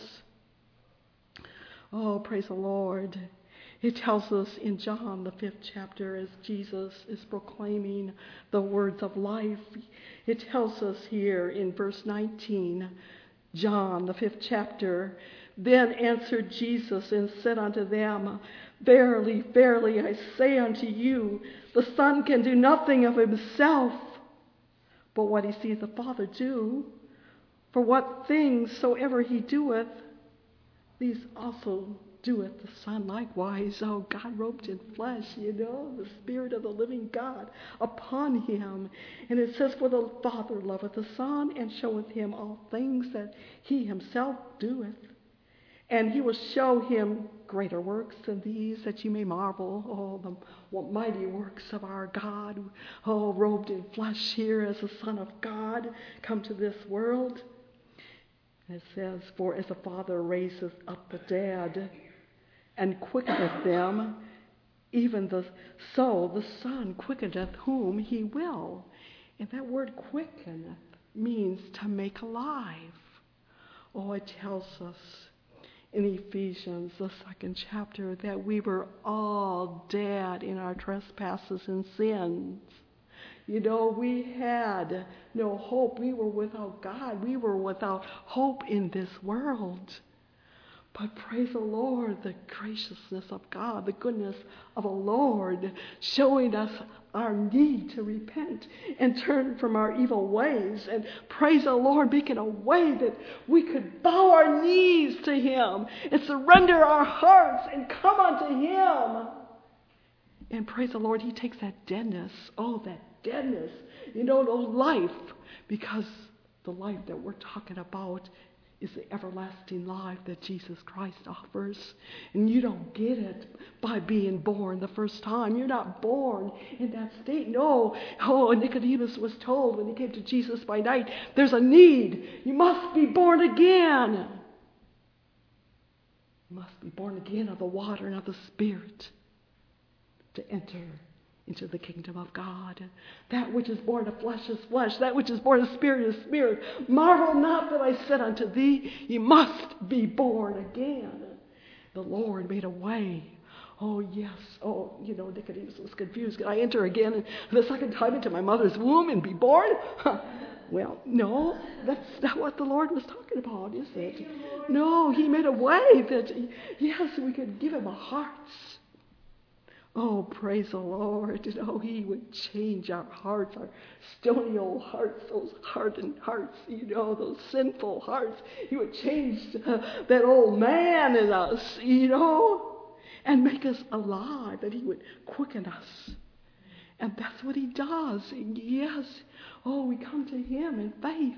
Oh, praise the Lord. It tells us in John, the fifth chapter, as Jesus is proclaiming the words of life. It tells us here in verse nineteen, John, the fifth chapter, then answered Jesus and said unto them, verily, verily, I say unto you, the Son can do nothing of himself, but what he seeth the Father do. For what things soever he doeth, these also doeth the Son likewise. Oh, God robed in flesh, you know, the Spirit of the living God upon him. And it says, for the Father loveth the Son, and showeth him all things that he himself doeth. And he will show him greater works than these, that you may marvel. Oh, the mighty works of our God. Oh, robed in flesh here as the Son of God, come to this world. And it says, for as the Father raiseth up the dead and quickeneth them, even the so the Son quickeneth whom he will. And that word quicken means to make alive. Oh, it tells us in Ephesians, the second chapter, that we were all dead in our trespasses and sins. You know, we had no hope. We were without God. We were without hope in this world. But praise the Lord, the graciousness of God, the goodness of the Lord, showing us our need to repent and turn from our evil ways. And praise the Lord, making a way that we could bow our knees to Him and surrender our hearts and come unto Him. And praise the Lord, He takes that deadness, oh, that deadness, you know, no life, because the life that we're talking about is the everlasting life that Jesus Christ offers. And you don't get it by being born the first time. You're not born in that state. No. Oh, Nicodemus was told when he came to Jesus by night, there's a need. You must be born again. You must be born again of the water and of the Spirit to enter into the kingdom of God. That which is born of flesh is flesh. That which is born of spirit is spirit. Marvel not that I said unto thee, ye must be born again. The Lord made a way. Oh, yes. Oh, you know, Nicodemus was confused. Can I enter again the second time into my mother's womb and be born? Well, no, that's not what the Lord was talking about, is it? No, He made a way that, yes, we could give Him our hearts. Oh, praise the Lord. You know, He would change our hearts, our stony old hearts, those hardened hearts, you know, those sinful hearts. He would change uh, that old man in us, you know, and make us alive, that He would quicken us. And that's what He does. And yes, oh, we come to Him in faith.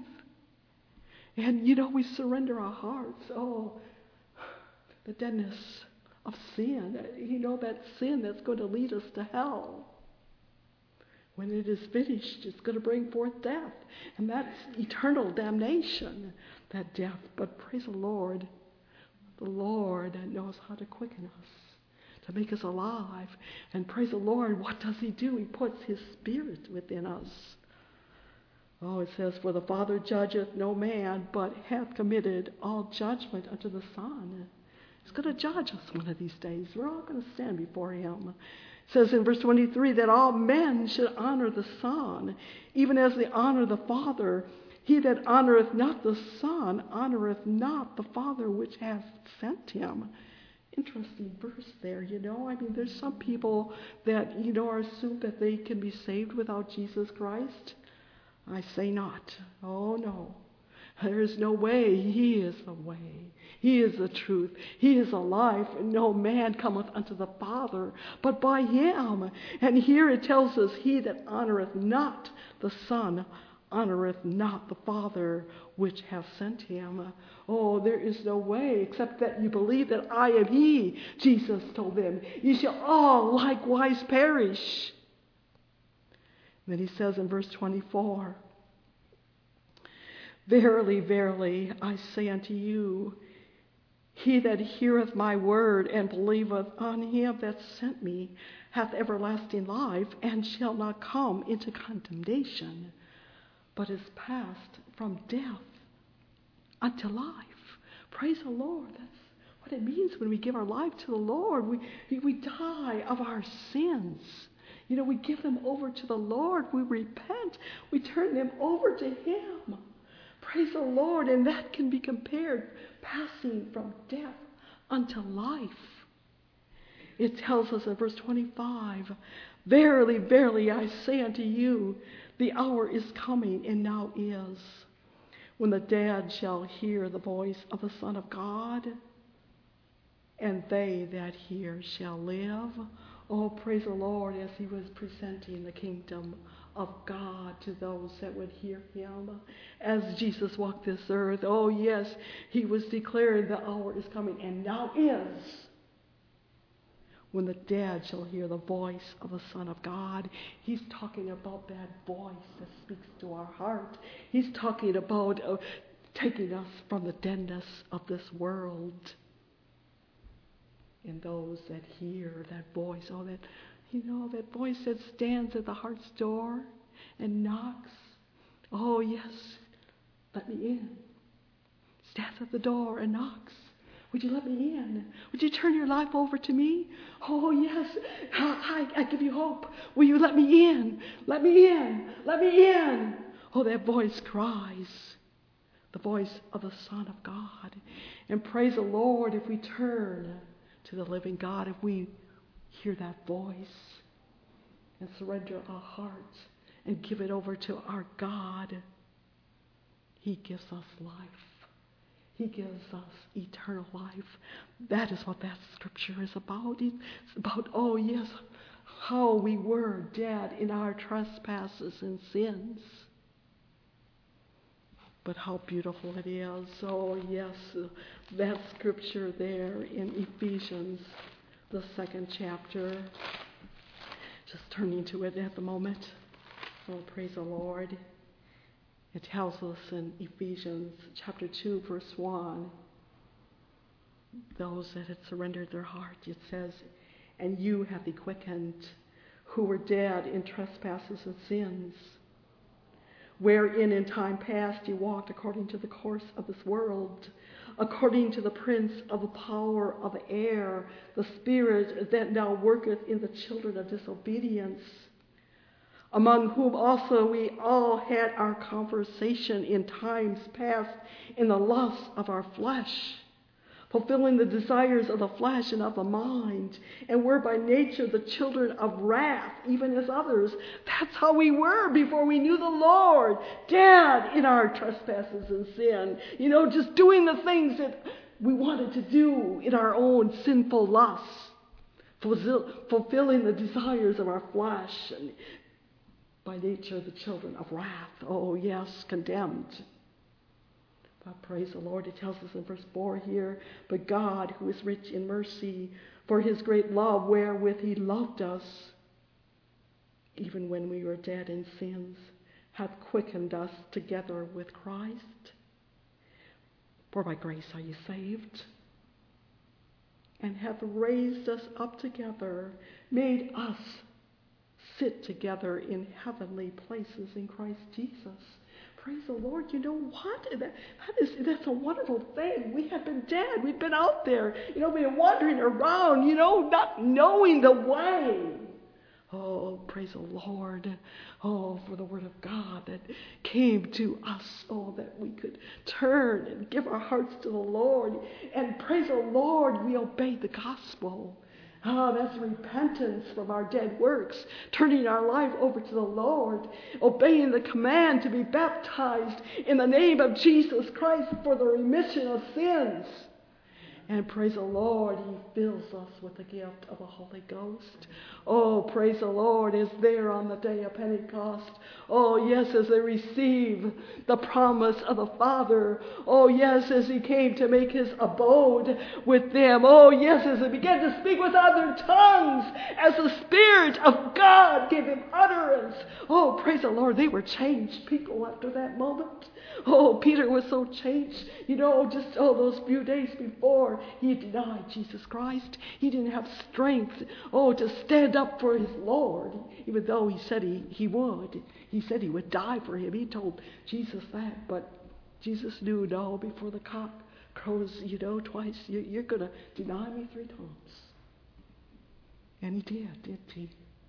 And, you know, we surrender our hearts. Oh, the deadness of sin, you know, that sin that's going to lead us to hell. When it is finished, it's going to bring forth death. And that's eternal damnation, that death. But praise the Lord, the Lord knows how to quicken us, to make us alive. And praise the Lord, what does He do? He puts His Spirit within us. Oh, it says, for the Father judgeth no man, but hath committed all judgment unto the Son. He's going to judge us one of these days. We're all going to stand before Him. It says in verse twenty-three that all men should honor the Son, even as they honor the Father. He that honoreth not the Son honoreth not the Father which hath sent Him. Interesting verse there, you know. I mean, there's some people that, you know, are assumed that they can be saved without Jesus Christ. I say not. Oh, no. There is no way. He is the way. He is the truth. He is the life. And no man cometh unto the Father but by Him. And here it tells us, he that honoreth not the Son honoreth not the Father which hath sent Him. Oh, there is no way except that you believe that I am He. Jesus told them, ye shall all likewise perish. And then He says in verse twenty-four, verily, verily, I say unto you, he that heareth my word and believeth on Him that sent me hath everlasting life, and shall not come into condemnation, but is passed from death unto life. Praise the Lord. That's what it means when we give our life to the Lord. We, we die of our sins. You know, we give them over to the Lord. We repent. We turn them over to Him. Praise the Lord. And that can be compared, passing from death unto life. It tells us in verse twenty-five, verily, verily, I say unto you, the hour is coming, and now is, when the dead shall hear the voice of the Son of God, and they that hear shall live. Oh, praise the Lord, as he was presenting the kingdom of God to those that would hear him. As Jesus walked this earth, oh yes, he was declaring the hour is coming, and now is, when the dead shall hear the voice of the Son of God. He's talking about that voice that speaks to our heart. He's talking about uh, taking us from the deadness of this world. And those that hear that voice, oh, that, you know, that voice that stands at the heart's door and knocks. Oh, yes, let me in. Stands at the door and knocks. Would you let me in? Would you turn your life over to me? Oh, yes, I, I give you hope. Will you let me in? Let me in. Let me in. Oh, that voice cries. The voice of the Son of God. And praise the Lord if we turn to the living God, if we hear that voice and surrender our hearts and give it over to our God, he gives us life. He gives us eternal life. That is what that scripture is about. It's about, oh yes, how we were dead in our trespasses and sins. But how beautiful it is. Oh yes, that scripture there in Ephesians, the second chapter. Just turning to it at the moment. Oh, praise the Lord. It tells us in Ephesians chapter two, verse one, those that had surrendered their heart, it says, and you have he quickened, who were dead in trespasses and sins, wherein in time past you walked according to the course of this world, according to the prince of the power of the air, the spirit that now worketh in the children of disobedience, among whom also we all had our conversation in times past in the lusts of our flesh, fulfilling the desires of the flesh and of the mind, and were by nature the children of wrath, even as others. That's how we were before we knew the Lord, dead in our trespasses and sin. You know, just doing the things that we wanted to do in our own sinful lusts, fulfilling the desires of our flesh, and by nature the children of wrath. Oh yes, condemned. But praise the Lord, it tells us in verse four here, but God, who is rich in mercy, for his great love wherewith he loved us, even when we were dead in sins, hath quickened us together with Christ. For by grace are you saved, and hath raised us up together, made us sit together in heavenly places in Christ Jesus. Praise the Lord. You know what? That, that is, that's a wonderful thing. We have been dead. We've been out there. You know, we've been wandering around, you know, not knowing the way. Oh, praise the Lord. Oh, for the word of God that came to us. Oh, that we could turn and give our hearts to the Lord. And praise the Lord, we obeyed the gospel. Ah, oh, that's repentance from our dead works, turning our life over to the Lord, obeying the command to be baptized in the name of Jesus Christ for the remission of sins. And praise the Lord, he fills us with the gift of the Holy Ghost. Oh, praise the Lord, as there on the day of Pentecost. Oh, yes, as they receive the promise of the Father. Oh, yes, as he came to make his abode with them. Oh, yes, as they began to speak with other tongues, as the Spirit of God gave him utterance. Oh, praise the Lord, they were changed people after that moment. Oh, Peter was so changed. You know, just oh, those few days before he denied Jesus Christ, he didn't have strength, oh, to stand up for his Lord, even though he said he, he would. He said he would die for him. He told Jesus that, but Jesus knew, no, before the cock crows, you know, twice, you, you're going to deny me three times. And he did, didn't he?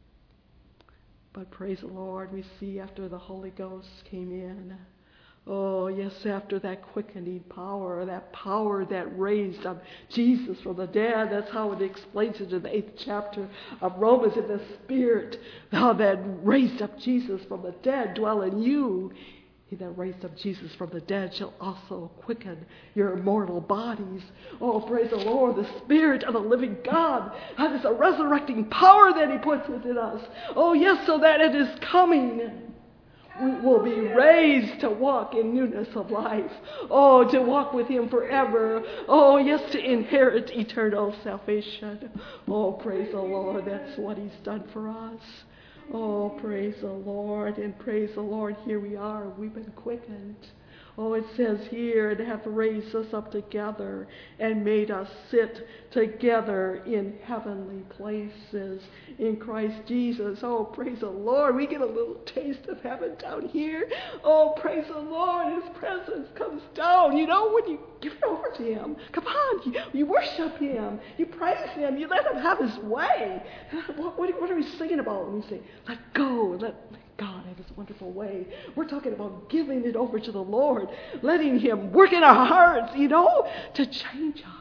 But praise the Lord, we see after the Holy Ghost came in, oh, yes, after that quickening power, that power that raised up Jesus from the dead. That's how it explains it in the eighth chapter of Romans. In the Spirit how that raised up Jesus from the dead dwell in you. He that raised up Jesus from the dead shall also quicken your mortal bodies. Oh, praise the Lord, the Spirit of the living God has a resurrecting power that He puts within us. Oh, yes, so that it is coming. We will be raised to walk in newness of life. Oh, to walk with Him forever. Oh, yes, to inherit eternal salvation. Oh, praise the Lord, that's what He's done for us. Oh, praise the Lord, and praise the Lord, here we are, we've been quickened. Oh, it says here, it hath raised us up together and made us sit together in heavenly places in Christ Jesus. Oh, praise the Lord, we get a little taste of heaven down here. Oh, praise the Lord, His presence comes down. You know, when you give it over to Him, come on, you, you worship Him, you praise Him, you let Him have His way. What, what, what are we singing about when we say, let go, let God have His wonderful way? We're talking about giving it over to the Lord, letting Him work in our hearts, you know, to change us.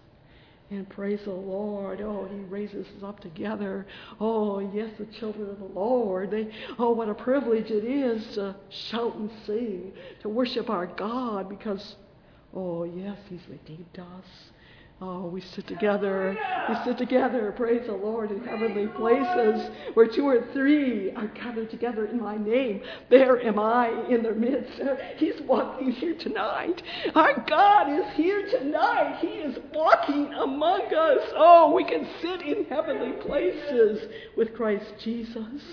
And praise the Lord. Oh, He raises us up together. Oh, yes, the children of the Lord. They, oh, what a privilege it is to shout and sing, to worship our God, because, oh, yes, He's redeemed us. Oh, we sit together, we sit together, praise the Lord, in heavenly places where two or three are gathered together in my name. There am I in their midst. He's walking here tonight. Our God is here tonight. He is walking among us. Oh, we can sit in heavenly places with Christ Jesus.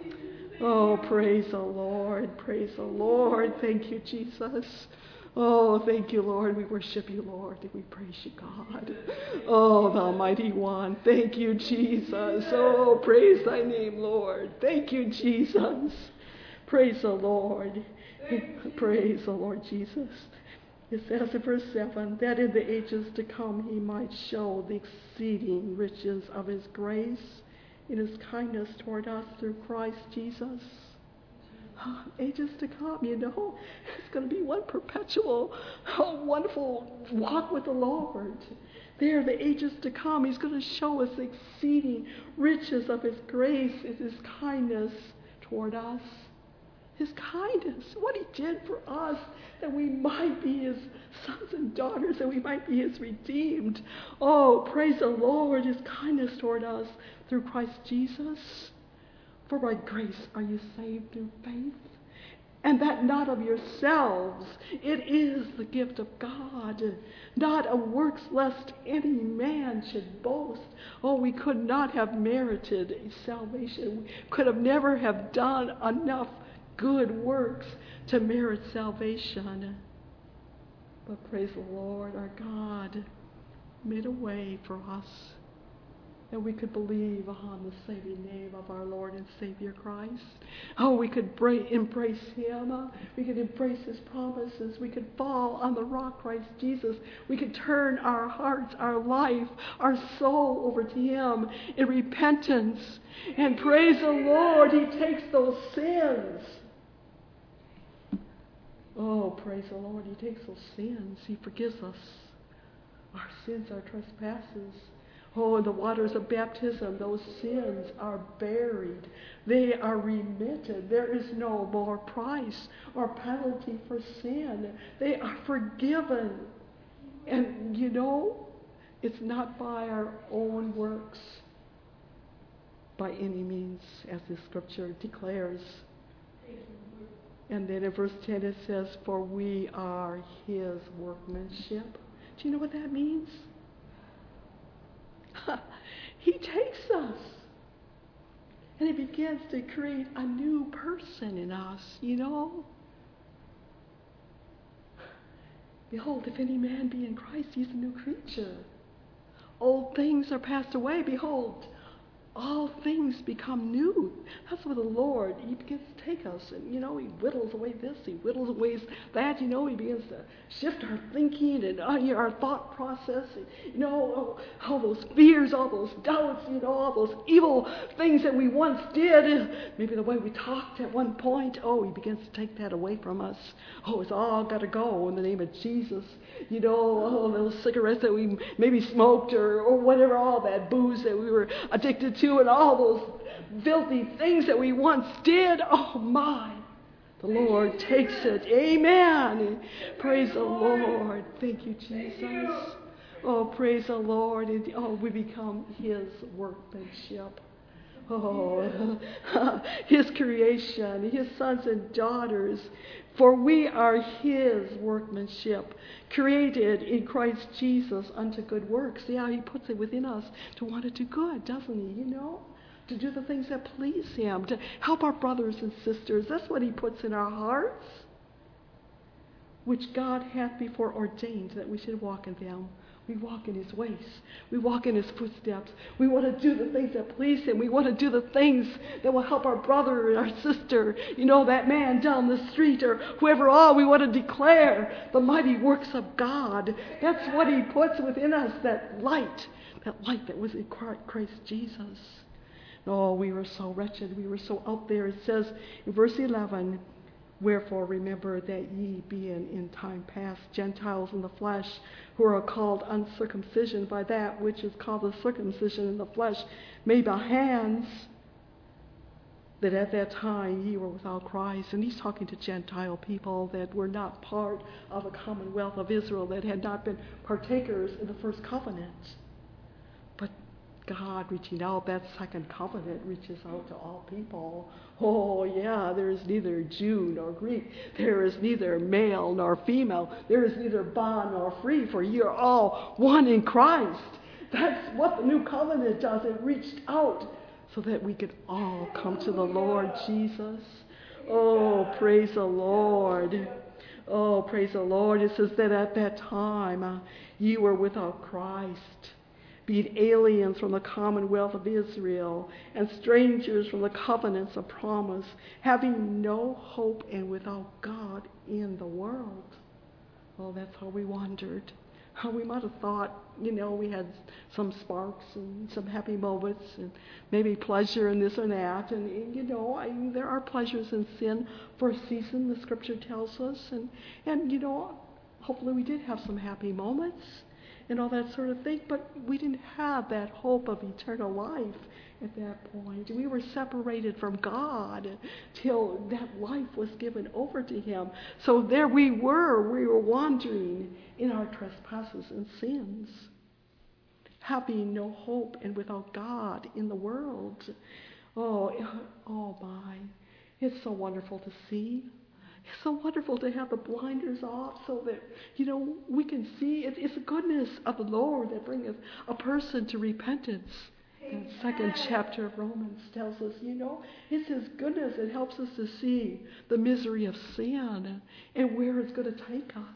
Oh, praise the Lord, praise the Lord. Thank you, Jesus. Oh, thank you, Lord. We worship you, Lord, and we praise you, God. Oh, the Almighty One. Thank you, Jesus. Oh, praise thy name, Lord. Thank you, Jesus. Praise the Lord. Praise the Lord Jesus. It says in verse seven, that in the ages to come He might show the exceeding riches of His grace in His kindness toward us through Christ Jesus. Ages to come, you know, it's going to be one perpetual, oh, wonderful walk with the Lord. There, the ages to come, He's going to show us the exceeding riches of His grace and His kindness toward us. His kindness, what He did for us, that we might be His sons and daughters, that we might be His redeemed. Oh, praise the Lord, His kindness toward us through Christ Jesus. For by grace are you saved through faith, and that not of yourselves. It is the gift of God, not of works, lest any man should boast. Oh, we could not have merited salvation. We could have never have done enough good works to merit salvation. But praise the Lord, our God made a way for us, and we could believe on the saving name of our Lord and Savior Christ. Oh, we could bra- embrace Him. Uh, we could embrace His promises. We could fall on the rock, Christ Jesus. We could turn our hearts, our life, our soul over to Him in repentance. And praise the Lord, He takes those sins. Oh, praise the Lord, He takes those sins. He forgives us our sins, our trespasses. Oh, in the waters of baptism, those sins are buried. They are remitted. There is no more price or penalty for sin. They are forgiven. And you know, it's not by our own works, by any means, as the scripture declares. And then in verse ten it says, for we are His workmanship. Do you know what that means? He takes us and He begins to create a new person in us, you know. Behold, if any man be in Christ, he's a new creature. Old things are passed away. Behold, all things become new. That's what the Lord, He begins to take us. And, you know, He whittles away this, He whittles away that. You know, He begins to shift our thinking and uh, our thought process. And, you know, all those fears, all those doubts, you know, all those evil things that we once did. Maybe the way we talked at one point. Oh, He begins to take that away from us. Oh, it's all got to go in the name of Jesus. You know, all those cigarettes that we maybe smoked or, or whatever, all that booze that we were addicted to, and all those filthy things that we once did. Oh my, The Lord takes it. Amen. Praise the Lord. Thank you, Jesus. Oh, praise the Lord. And, oh, we become His workmanship. Oh, His creation, His sons and daughters. For we are His workmanship, created in Christ Jesus unto good works. See how He puts it within us to want to do good, doesn't He? You know? To do the things that please Him, to help our brothers and sisters. That's what He puts in our hearts, which God hath before ordained that we should walk in them. We walk in His ways. We walk in His footsteps. We want to do the things that please Him. We want to do the things that will help our brother or our sister, you know, that man down the street or whoever. Oh, we want to declare the mighty works of God. That's what He puts within us, that light, that light that was in Christ Jesus. Oh, we were so wretched. We were so out there. It says in verse eleven, wherefore remember that ye being in time past Gentiles in the flesh, who are called uncircumcision by that which is called the circumcision in the flesh, made by hands, that at that time ye were without Christ. And he's talking to Gentile people that were not part of the commonwealth of Israel, that had not been partakers in the first covenant. But God reaching out, that second covenant reaches out to all people. Oh yeah, there is neither Jew nor Greek. There is neither male nor female. There is neither bond nor free, for ye are all one in Christ. That's what the new covenant does. It reached out so that we could all come to the Lord Jesus. Oh, praise the Lord. Oh, praise the Lord. It says that at that time uh, ye were without Christ, being aliens from the commonwealth of Israel, and strangers from the covenants of promise, having no hope and without God in the world. Oh, that's how we wandered. How we might have thought, you know, we had some sparks and some happy moments and maybe pleasure in this or that. And, and you know, I, there are pleasures in sin for a season, the Scripture tells us. And, and, you know, hopefully we did have some happy moments and all that sort of thing, but we didn't have that hope of eternal life at that point. We were separated from God till that life was given over to Him. So there we were, we were wandering in our trespasses and sins, having no hope and without God in the world. Oh, oh my, it's so wonderful to see. It's so wonderful to have the blinders off so that, you know, we can see. It, it's the goodness of the Lord that bringeth a person to repentance. The second chapter of Romans tells us, you know, it's His goodness that helps us to see the misery of sin and where it's going to take us.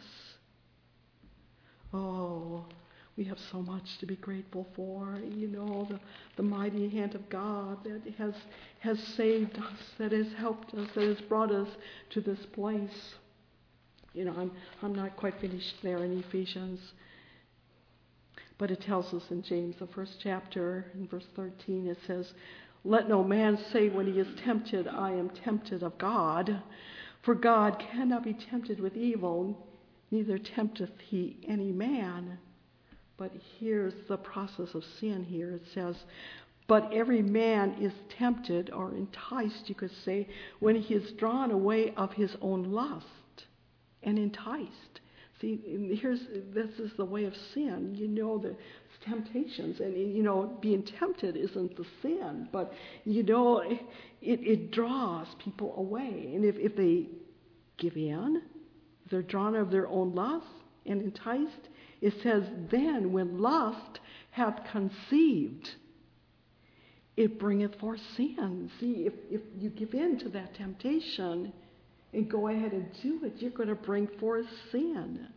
Oh, we have so much to be grateful for. You know, the, the mighty hand of God that has has saved us, that has helped us, that has brought us to this place. You know, I'm I'm not quite finished there in Ephesians, but it tells us in James, the first chapter, in verse thirteen, it says, let no man say when he is tempted, I am tempted of God. For God cannot be tempted with evil, neither tempteth He any man. But here's the process of sin here. It says, but every man is tempted or enticed, you could say, when he is drawn away of his own lust and enticed. See, here's this is the way of sin. You know, the temptations, and you know, being tempted isn't the sin, but you know, it, it draws people away. And if, if they give in, if they're drawn of their own lust and enticed, it says, then when lust hath conceived, it bringeth forth sin. See, if, if you give in to that temptation and go ahead and do it, you're going to bring forth sin.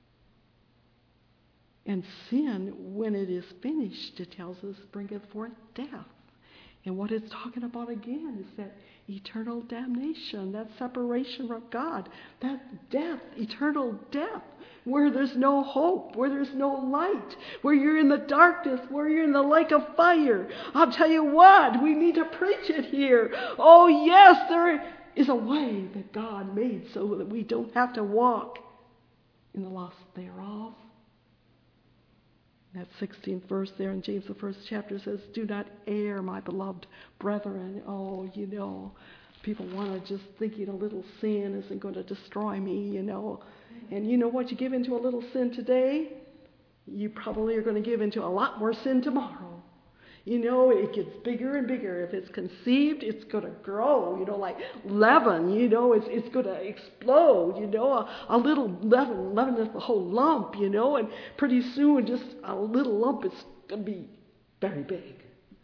And sin, when it is finished, it tells us, bringeth forth death. And what it's talking about again is that eternal damnation, that separation from God, that death, eternal death, where there's no hope, where there's no light, where you're in the darkness, where you're in the lake of fire. I'll tell you what, we need to preach it here. Oh yes, there is a way that God made so that we don't have to walk in the lust thereof. That sixteenth verse there in James, the first chapter, says, do not err, my beloved brethren. Oh, you know, People want to just thinking a little sin isn't going to destroy me, you know. And you know what? You give into a little sin today, you probably are going to give into a lot more sin tomorrow. You know, it gets bigger and bigger. If it's conceived, it's going to grow, you know, like leaven, you know, it's it's going to explode, you know, a, a little leaven, leaven is the whole lump, you know, and pretty soon just a little lump is going to be very big.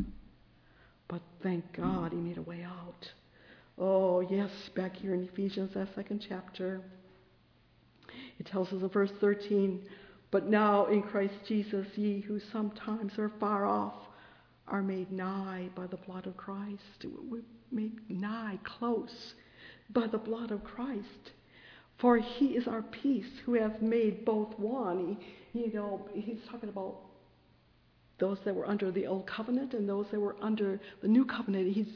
But thank God he made a way out. Oh, yes, back here in Ephesians, that second chapter, it tells us in verse thirteen, but now in Christ Jesus, ye who sometimes are far off, are made nigh by the blood of Christ. We're made nigh, close, by the blood of Christ. For he is our peace, who hath made both one. He, you know, he's talking about those that were under the old covenant and those that were under the new covenant. He's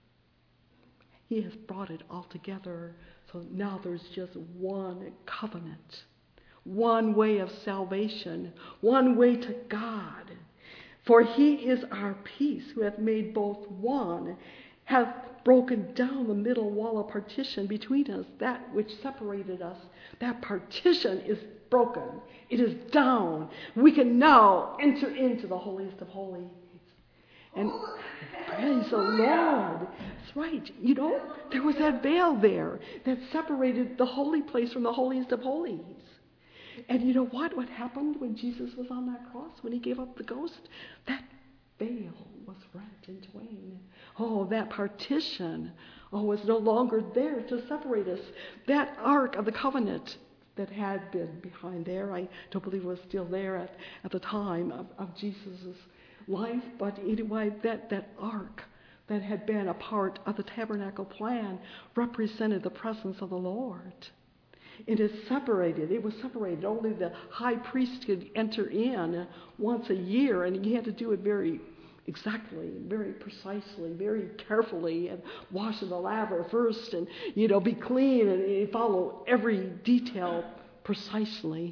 He has brought it all together. So now there's just one covenant, one way of salvation, one way to God. For he is our peace, who hath made both one, hath broken down the middle wall of partition between us, that which separated us. That partition is broken. It is down. We can now enter into the holiest of holies. And praise the Lord. That's right. You know, there was that veil there that separated the holy place from the holiest of holies. And you know what? What happened when Jesus was on that cross, when he gave up the ghost? That veil was rent in twain. Oh, that partition, oh, was no longer there to separate us. That ark of the covenant that had been behind there, I don't believe it was still there at, at the time of, of Jesus' life, but anyway, that, that ark that had been a part of the tabernacle plan represented the presence of the Lord. It is separated. It was separated. Only the high priest could enter in once a year, and he had to do it very exactly, very precisely, very carefully, and wash in the laver first, and you know, be clean, and follow every detail precisely.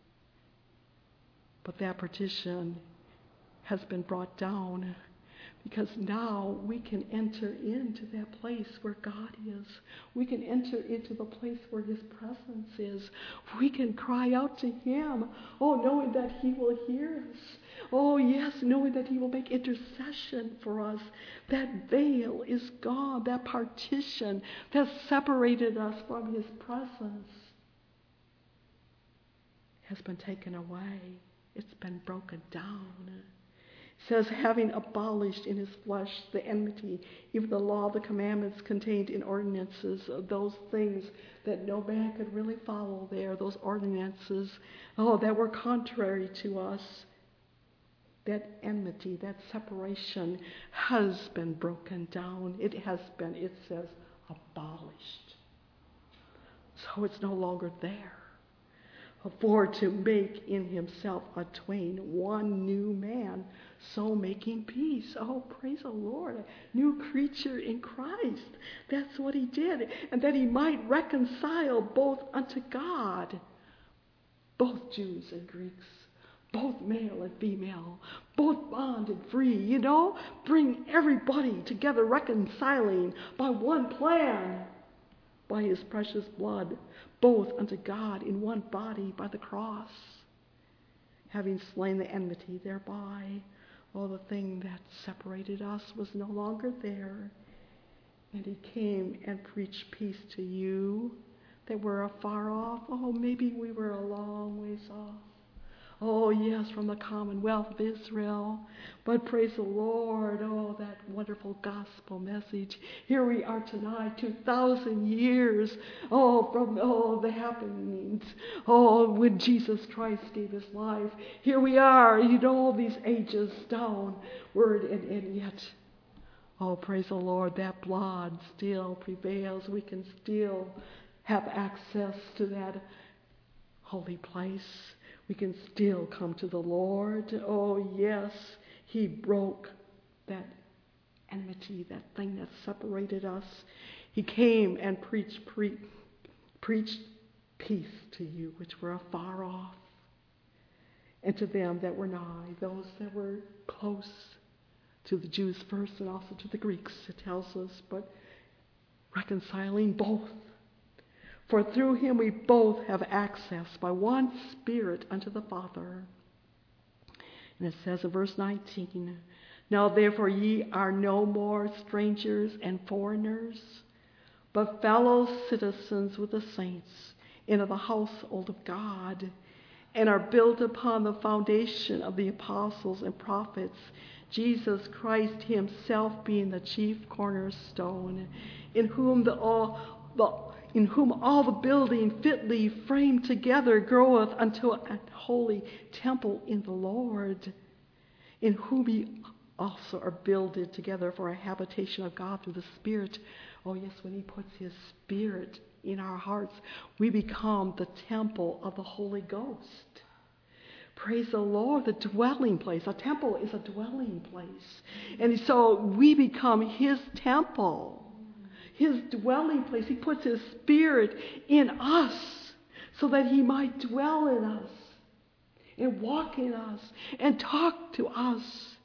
But that partition has been brought down, because now we can enter into that place where God is. We can enter into the place where his presence is. We can cry out to him, oh, knowing that he will hear us. Oh, yes, knowing that he will make intercession for us. That veil is gone. That partition that separated us from his presence has been taken away. It's been broken down. Says, having abolished in his flesh the enmity, even the law, the commandments contained in ordinances, of those things that no man could really follow there, those ordinances, oh, that were contrary to us. That enmity, that separation has been broken down. It has been, it says, abolished. So it's no longer there. For to make in himself a twain one new man, so making peace. Oh, praise the Lord. A new creature in Christ. That's what he did. And that he might reconcile both unto God, both Jews and Greeks, both male and female, both bond and free, you know, bring everybody together, reconciling by one plan, by his precious blood, both unto God in one body by the cross, having slain the enmity thereby. Oh, the thing that separated us was no longer there. And he came and preached peace to you that were afar off. Oh, maybe we were a long ways off. Oh, yes, from the commonwealth of Israel. But praise the Lord, oh, that wonderful gospel message. Here we are tonight, two thousand years, oh, from oh, the happenings, oh, when Jesus Christ gave his life. Here we are, you know, all these ages downward, and, and yet, oh, praise the Lord, that blood still prevails. We can still have access to that holy place. We can still come to the Lord. Oh, yes, he broke that enmity, that thing that separated us. He came and preached, pre- preached peace to you, which were afar off, and to them that were nigh, those that were close, to the Jews first and also to the Greeks, it tells us. But reconciling both. For through him we both have access by one Spirit unto the Father. And it says in verse nineteen, Now therefore ye are no more strangers and foreigners, but fellow citizens with the saints, and of the household of God, and are built upon the foundation of the apostles and prophets, Jesus Christ himself being the chief cornerstone, in whom the all the in whom all the building fitly framed together groweth unto an holy temple in the Lord, in whom ye also are builded together for a habitation of God through the Spirit. Oh yes, when he puts his Spirit in our hearts, we become the temple of the Holy Ghost. Praise the Lord, the dwelling place. A temple is a dwelling place. And so we become his temple, his dwelling place. He puts his Spirit in us so that he might dwell in us and walk in us and talk to us.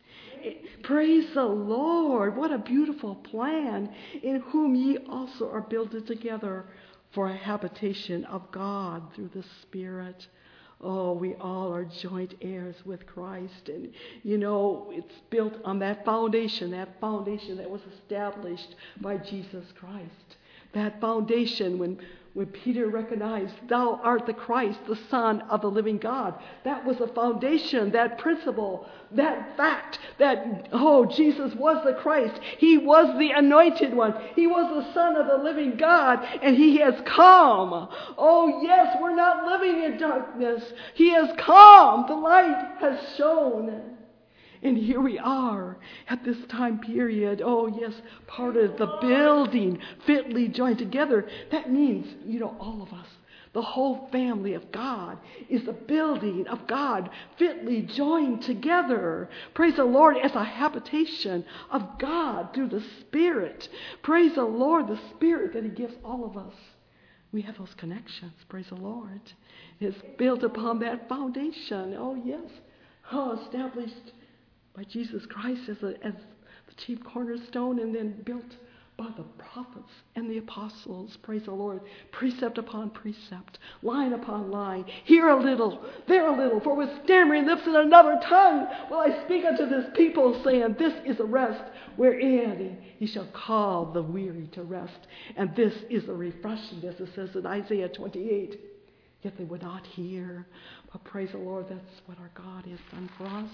Praise the Lord. What a beautiful plan. In whom ye also are builded together for a habitation of God through the Spirit. Oh, we all are joint heirs with Christ. And, you know, it's built on that foundation, that foundation that was established by Jesus Christ. That foundation when, when Peter recognized, Thou art the Christ, the Son of the living God. That was the foundation, that principle, that fact that, oh, Jesus was the Christ. He was the anointed one. He was the Son of the living God, and he has come. Oh, yes, we're not living in darkness. He has come. The light has shone. And here we are at this time period. Oh, yes, part of the building fitly joined together. That means, you know, all of us, the whole family of God is the building of God fitly joined together. Praise the Lord, as a habitation of God through the Spirit. Praise the Lord, the Spirit that he gives all of us. We have those connections. Praise the Lord. It's built upon that foundation. Oh, yes. Oh, established by Jesus Christ as, a, as the chief cornerstone, and then built by the prophets and the apostles. Praise the Lord. Precept upon precept, line upon line, here a little, there a little, for with stammering lips and another tongue will I speak unto this people, saying, This is a rest wherein he shall call the weary to rest. And this is the refreshing, as it says in Isaiah twenty-eight. Yet they would not hear. But praise the Lord, that's what our God has done for us.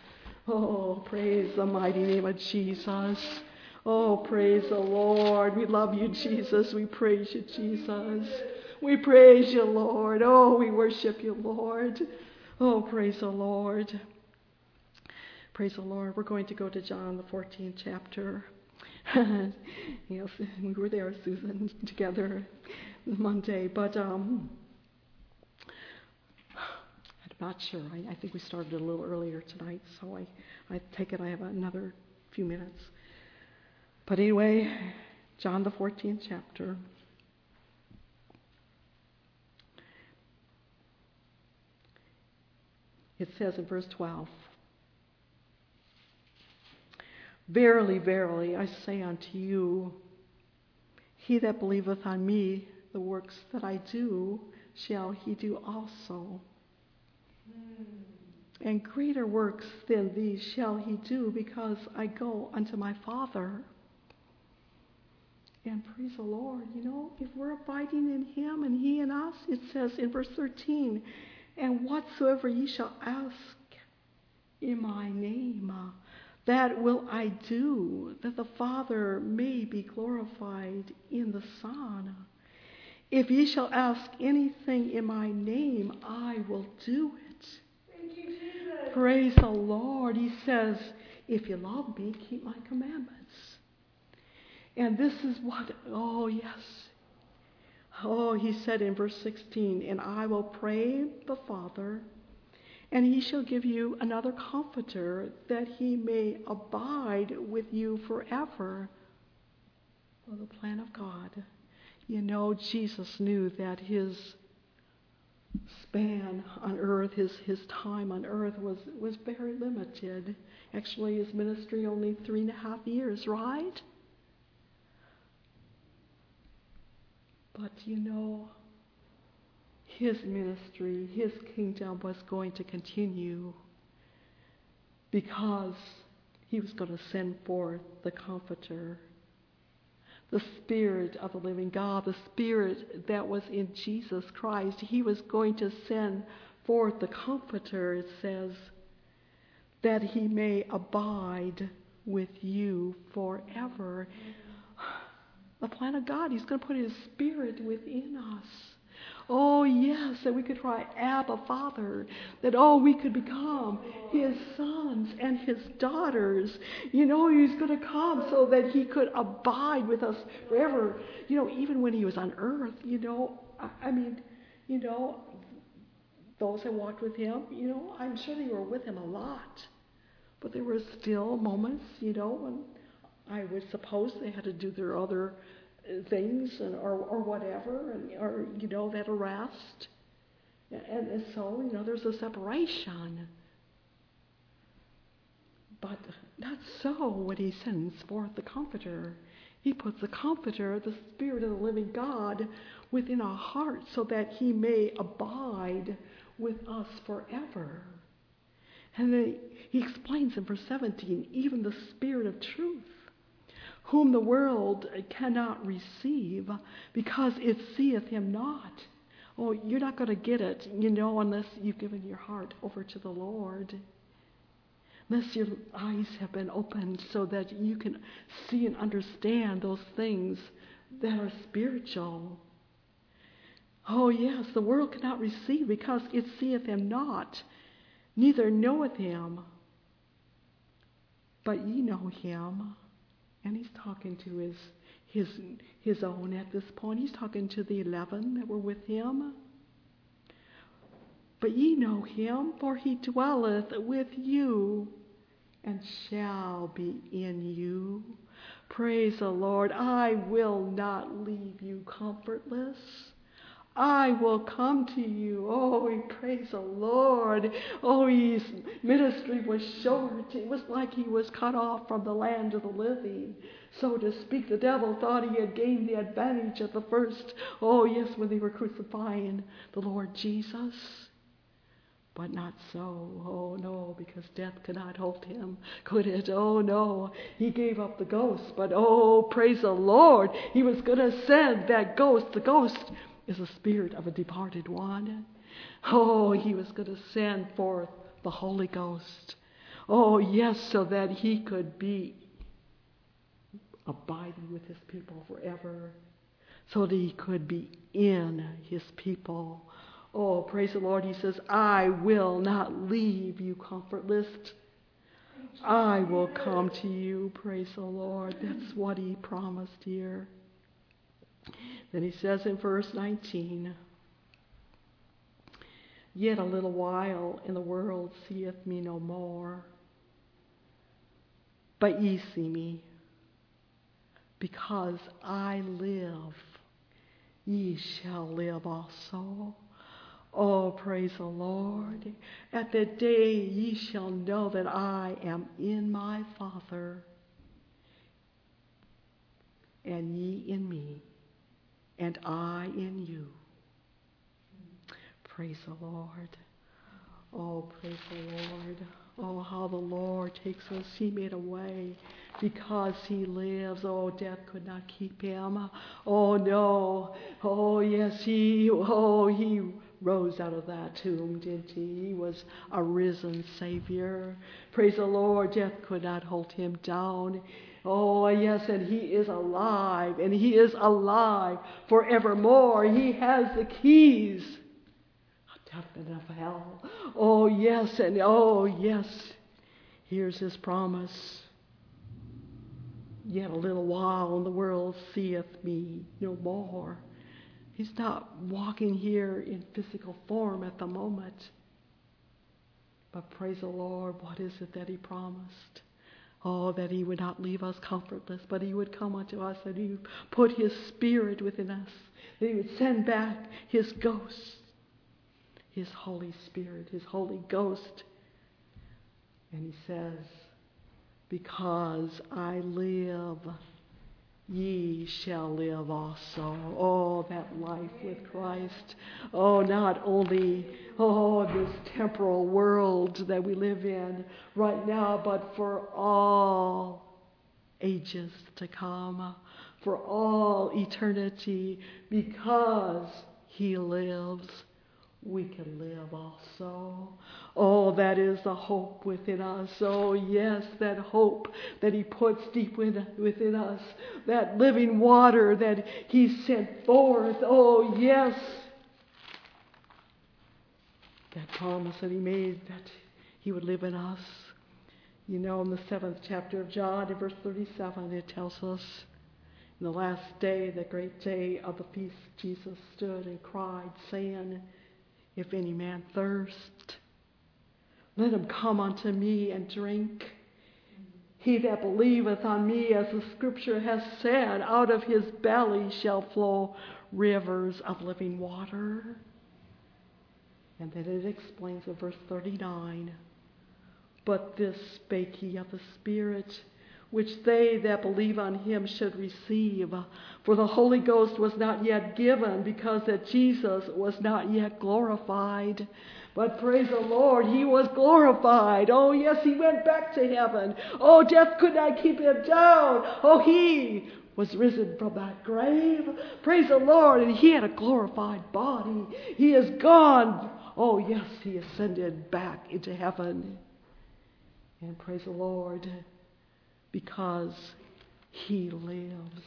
Oh, praise the mighty name of Jesus. Oh, praise the Lord. We love you, Jesus. We praise you, Jesus. We praise you, Lord. Oh, we worship you, Lord. Oh, praise the Lord. Praise the Lord. We're going to go to John, the fourteenth chapter. Yes, we were there, Susan, together Monday. But, um... not sure. I, I think we started a little earlier tonight, so I, I take it I have another few minutes. But anyway, John the fourteenth chapter. It says in verse twelve, Verily, verily, I say unto you, he that believeth on me, the works that I do, shall he do also. And greater works than these shall he do, because I go unto my Father. And praise the Lord, you know, if we're abiding in him and he in us, it says in verse thirteen, And whatsoever ye shall ask in my name, that will I do, that the Father may be glorified in the Son. If ye shall ask anything in my name, I will do it. Praise the Lord. He says, if you love me, keep my commandments. And this is what, oh yes. Oh, he said in verse sixteen, And I will pray the Father, and he shall give you another comforter, that he may abide with you forever. Well, the plan of God. You know, Jesus knew that his span on earth, his, his time on earth was, was very limited. Actually, his ministry only three and a half years, right? But, you know, his ministry, his kingdom was going to continue because he was going to send forth the Comforter, the Spirit of the living God, the Spirit that was in Jesus Christ. He was going to send forth the Comforter, it says, that he may abide with you forever. The plan of God, he's going to put his Spirit within us. Oh, yes, that we could cry, Abba, Father, that, oh, we could become his sons and his daughters. You know, he's going to come so that he could abide with us forever. You know, even when he was on earth, you know, I, I mean, you know, those that walked with him, you know, I'm sure they were with him a lot. But there were still moments, you know, when I would suppose they had to do their other things and, or, or whatever, and, or, you know, that arrest. And, and so, you know, there's a separation. But not so when he sends forth the Comforter. He puts the Comforter, the Spirit of the living God, within our hearts so that he may abide with us forever. And then he explains in verse seventeen, even the Spirit of truth, whom the world cannot receive because it seeth him not. Oh, you're not going to get it, you know, unless you've given your heart over to the Lord. Unless your eyes have been opened so that you can see and understand those things that are spiritual. Oh, yes, the world cannot receive because it seeth him not, neither knoweth him. But ye know him. And he's talking to his, his, his own at this point. He's talking to the eleven that were with him. But ye know him, for he dwelleth with you and shall be in you. Praise the Lord. I will not leave you comfortless. I will come to you. Oh, we praise the Lord. Oh, his ministry was short. It was like he was cut off from the land of the living. So to speak, the devil thought he had gained the advantage at the first. Oh, yes, when they were crucifying the Lord Jesus. But not so. Oh, no, because death could not hold him, could it? Oh, no. He gave up the ghost. But, oh, praise the Lord. He was going to send that ghost. The ghost is the spirit of a departed one. Oh, he was going to send forth the Holy Ghost. Oh, yes, so that he could be abiding with his people forever. So that he could be in his people. Oh, praise the Lord. He says, I will not leave you comfortless. I will come to you. Praise the Lord. That's what he promised here. Then he says in verse nineteen, yet a little while and the world seeth me no more. But ye see me, because I live, ye shall live also. Oh, praise the Lord. At that day ye shall know that I am in my Father, and ye in me, and I in you. Praise the Lord. Oh, praise the Lord. Oh, how the Lord takes us. He made a way because he lives. Oh, death could not keep him. Oh, no. Oh, yes, he, oh, he rose out of that tomb, didn't he? He was a risen Savior. Praise the Lord. Death could not hold him down. Oh, yes, and he is alive, and he is alive forevermore. He has the keys of death and of hell. Oh, yes, and oh, yes. Here's his promise. Yet a little while, and the world seeth me no more. He's not walking here in physical form at the moment. But praise the Lord, what is it that he promised? Oh, that he would not leave us comfortless, but he would come unto us, that he would put his Spirit within us, that he would send back his ghost, his Holy Spirit, his Holy Ghost. And he says, because I live, ye shall live also. Oh, that life with Christ. Oh, not only, oh, this temporal world that we live in right now, but for all ages to come, for all eternity, because he lives, we can live also. Oh, that is the hope within us. Oh, yes, that hope that he puts deep within us, that living water that he sent forth. Oh, yes, that promise that he made that he would live in us. You know, in the seventh chapter of John, in verse thirty-seven, it tells us, in the last day, the great day of the feast, Jesus stood and cried, saying, if any man thirst, let him come unto me and drink. He that believeth on me, as the scripture has said, out of his belly shall flow rivers of living water. And then it explains in verse thirty-nine, but this spake he of the Spirit, which they that believe on him should receive. For the Holy Ghost was not yet given, because that Jesus was not yet glorified. But praise the Lord, he was glorified. Oh yes, he went back to heaven. Oh, death could not keep him down. Oh, he was risen from that grave. Praise the Lord, and he had a glorified body. He is gone. Oh yes, he ascended back into heaven. And praise the Lord, because he lives,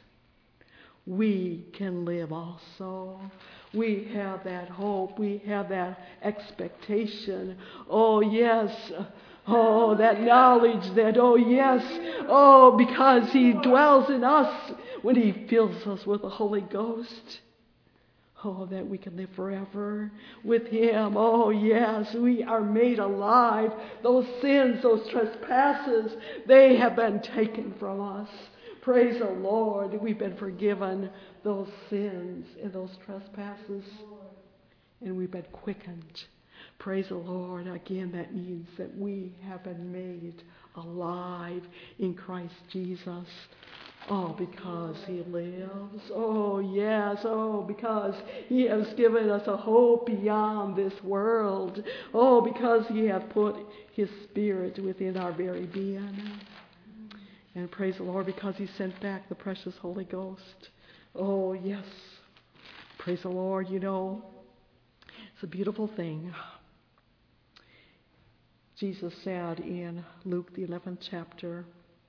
we can live also. We have that hope. We have that expectation. Oh, yes. Oh, that knowledge that, oh, yes. Oh, because he dwells in us when he fills us with the Holy Ghost. Oh, that we can live forever with him. Oh, yes, we are made alive. Those sins, those trespasses, they have been taken from us. Praise the Lord. We've been forgiven those sins and those trespasses. And we've been quickened. Praise the Lord. Again, that means that we have been made alive in Christ Jesus. Oh, because he lives. Oh, yes. Oh, because he has given us a hope beyond this world. Oh, because he has put his Spirit within our very being. And praise the Lord, because he sent back the precious Holy Ghost. Oh, yes. Praise the Lord. You know, it's a beautiful thing. Jesus said in Luke, the eleventh chapter,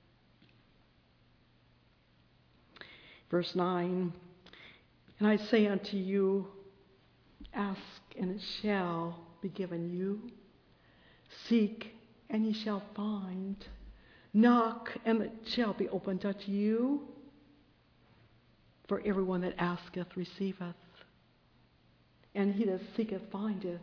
verse nine, and I say unto you, ask, and it shall be given you. Seek, and ye shall find. Knock, and it shall be opened unto you. For everyone that asketh receiveth, and he that seeketh findeth.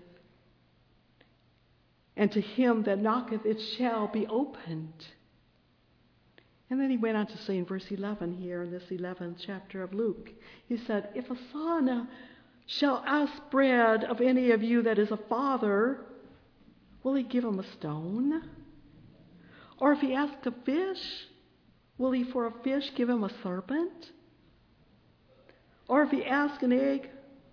And to him that knocketh it shall be opened. And then he went on to say in verse eleven here, in this eleventh chapter of Luke, he said, if a son shall ask bread of any of you that is a father, will he give him a stone? Or if he asks a fish, will he for a fish give him a serpent? Or if he asks an egg,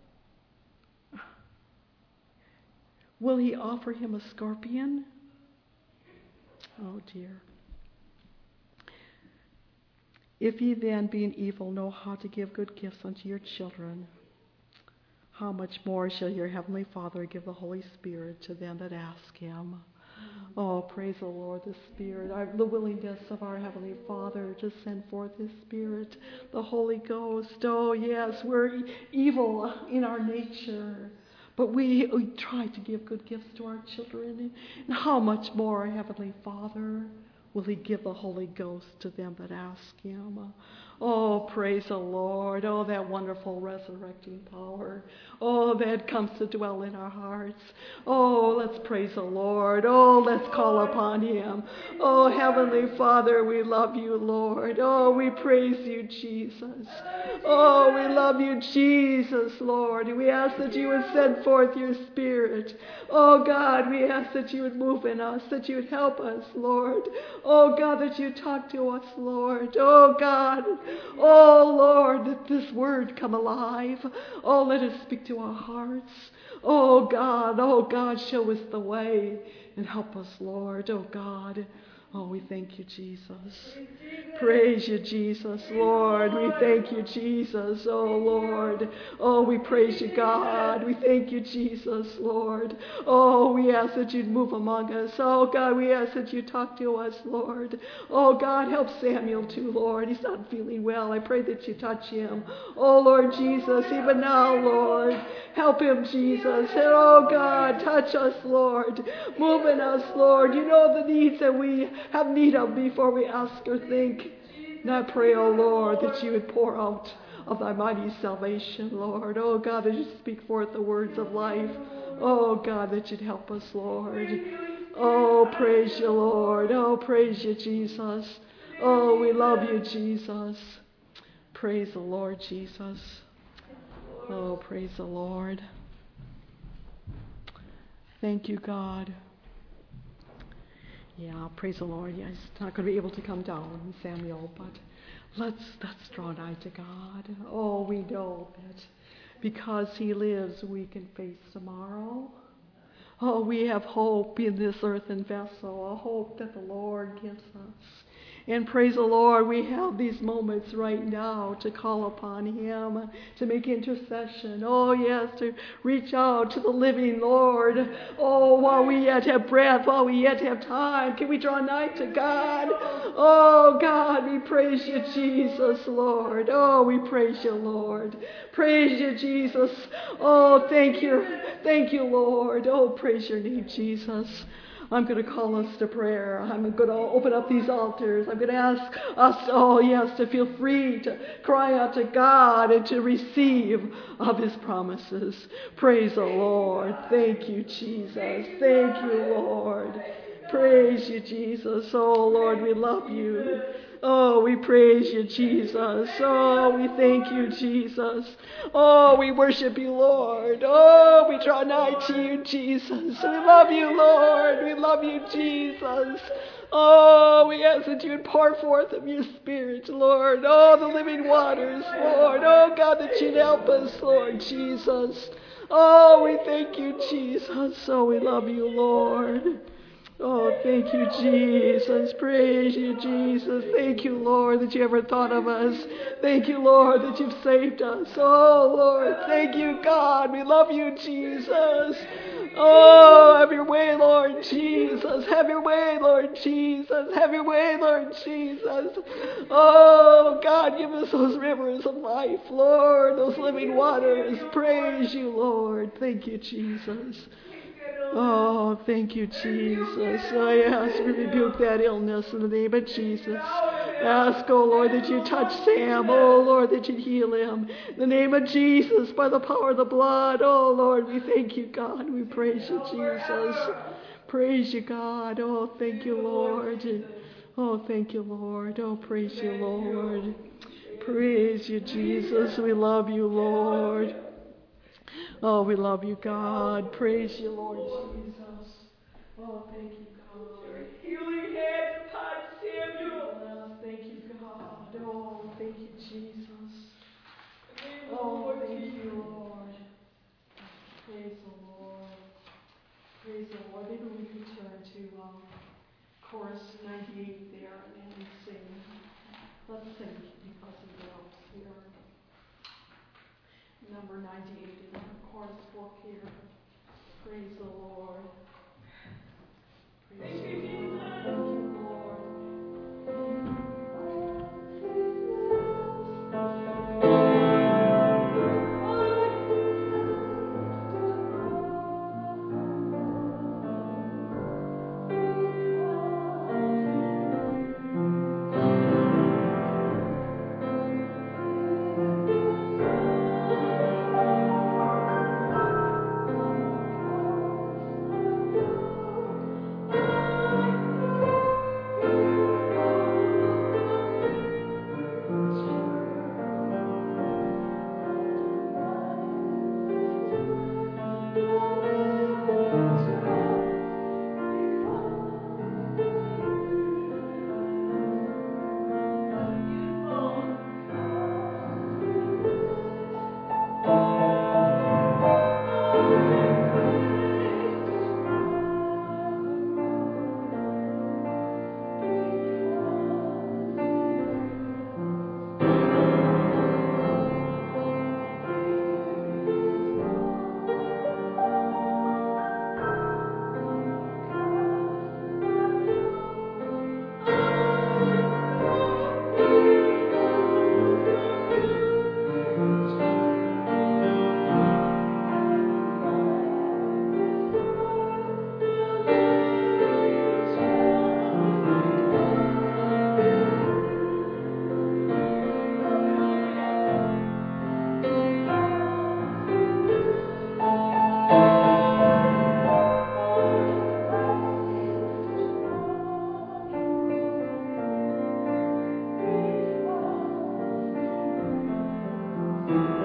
will he offer him a scorpion? Oh dear. If ye then, being evil, know how to give good gifts unto your children, how much more shall your heavenly Father give the Holy Spirit to them that ask him? Oh, praise the Lord, the Spirit, our, the willingness of our Heavenly Father to send forth His Spirit, the Holy Ghost. Oh, yes, we're e- evil in our nature, but we, we try to give good gifts to our children. And how much more our Heavenly Father will He give the Holy Ghost to them that ask Him? Oh, praise the Lord. Oh, that wonderful resurrecting power. Oh, that comes to dwell in our hearts. Oh, let's praise the Lord. Oh, let's call upon Him. Oh, Heavenly Father, we love you, Lord. Oh, we praise you, Jesus. Oh, we love you, Jesus, Lord. And we ask that you would send forth your Spirit. Oh, God, we ask that you would move in us, that you would help us, Lord. Oh, God, that you talk to us, Lord. Oh, God. Oh, Lord, let this word come alive. Oh, let it speak to our hearts. Oh, God, oh, God, show us the way and help us, Lord. Oh, God. Oh, we thank you, Jesus. Praise you, Jesus, Lord. We thank you, Jesus. Oh, Lord. Oh, we praise you, God. We thank you, Jesus, Lord. Oh, we ask that you'd move among us. Oh, God, we ask that you talk to us, Lord. Oh, God, help Samuel too, Lord. He's not feeling well. I pray that you touch him. Oh, Lord Jesus, even now, Lord. Help him, Jesus. And oh, God, touch us, Lord. Move in us, Lord. You know the needs that we have need of before we ask or think. And I pray, oh Lord, that you would pour out of thy mighty salvation, Lord. Oh God, that you speak forth the words of life. Oh God, that you'd help us, Lord. Oh, praise you, Lord. Oh, praise you, Jesus. Oh, we love you, Jesus. Praise the Lord, Jesus. Oh, praise the Lord. Thank you, God. Yeah, praise the Lord. Yeah, he's not going to be able to come down, Samuel, but let's let's draw nigh to God. Oh, we know that because he lives, we can face tomorrow. Oh, we have hope in this earthen vessel, a hope that the Lord gives us. And praise the Lord, we have these moments right now to call upon him, to make intercession. Oh, yes, to reach out to the living Lord. Oh, while we yet have breath, while we yet have time, can we draw nigh to God? Oh, God, we praise you, Jesus, Lord. Oh, we praise you, Lord. Praise you, Jesus. Oh, thank you. Thank you, Lord. Oh, praise your name, Jesus. I'm going to call us to prayer. I'm going to open up these altars. I'm going to ask us, oh yes, to feel free to cry out to God and to receive of his promises. Praise the Lord. Thank you, Jesus. Thank you, Lord. Praise you, Jesus. Oh, Lord, we love you. Oh, we praise you, Jesus. Oh, we thank you, Jesus. Oh, we worship you, Lord. Oh, we draw nigh to you, Jesus. We love you, Lord. We love you, Jesus. Oh, we ask that you would pour forth of your Spirit, Lord. Oh, the living waters, Lord. Oh, God, that you'd help us, Lord Jesus. Oh, we thank you, Jesus. Oh, we love you, Lord. Oh, thank you, Jesus. Praise you, Jesus. Thank you, Lord, that you ever thought of us. Thank you, Lord, that you've saved us. Oh, Lord, thank you, God. We love you, Jesus. Oh, have your way, Lord Jesus. Have your way, Lord Jesus. Have your way, Lord Jesus. Oh, God, give us those rivers of life, Lord, those living waters. Praise you, Lord. Thank you, Jesus. Oh, thank you, Jesus. I ask we rebuke that illness in the name of Jesus. Ask, oh Lord, that you touch Sam. Oh Lord, that you heal him. In the name of Jesus, by the power of the blood. Oh Lord, we thank you, God. We praise you, Jesus. Praise you, God. Oh, thank you, Lord. Oh, thank you, Lord. Oh, praise you, Lord. Praise you, Jesus. We love you, Lord. Oh, we love you, God. Praise you, Lord Jesus. Oh, thank you, God. Healing hands upon Samuel. Yes, thank you, God. Oh, thank you, Jesus. Oh, thank you, Lord. Praise the Lord. Praise the Lord. Maybe we could turn to um, chorus ninety-eight there and sing. Let's sing because he helps here. Number ninety-eight in the chorus book here. Praise the Lord. Praise Thank you, the Jesus. Lord. Thank you, Lord. Thank you.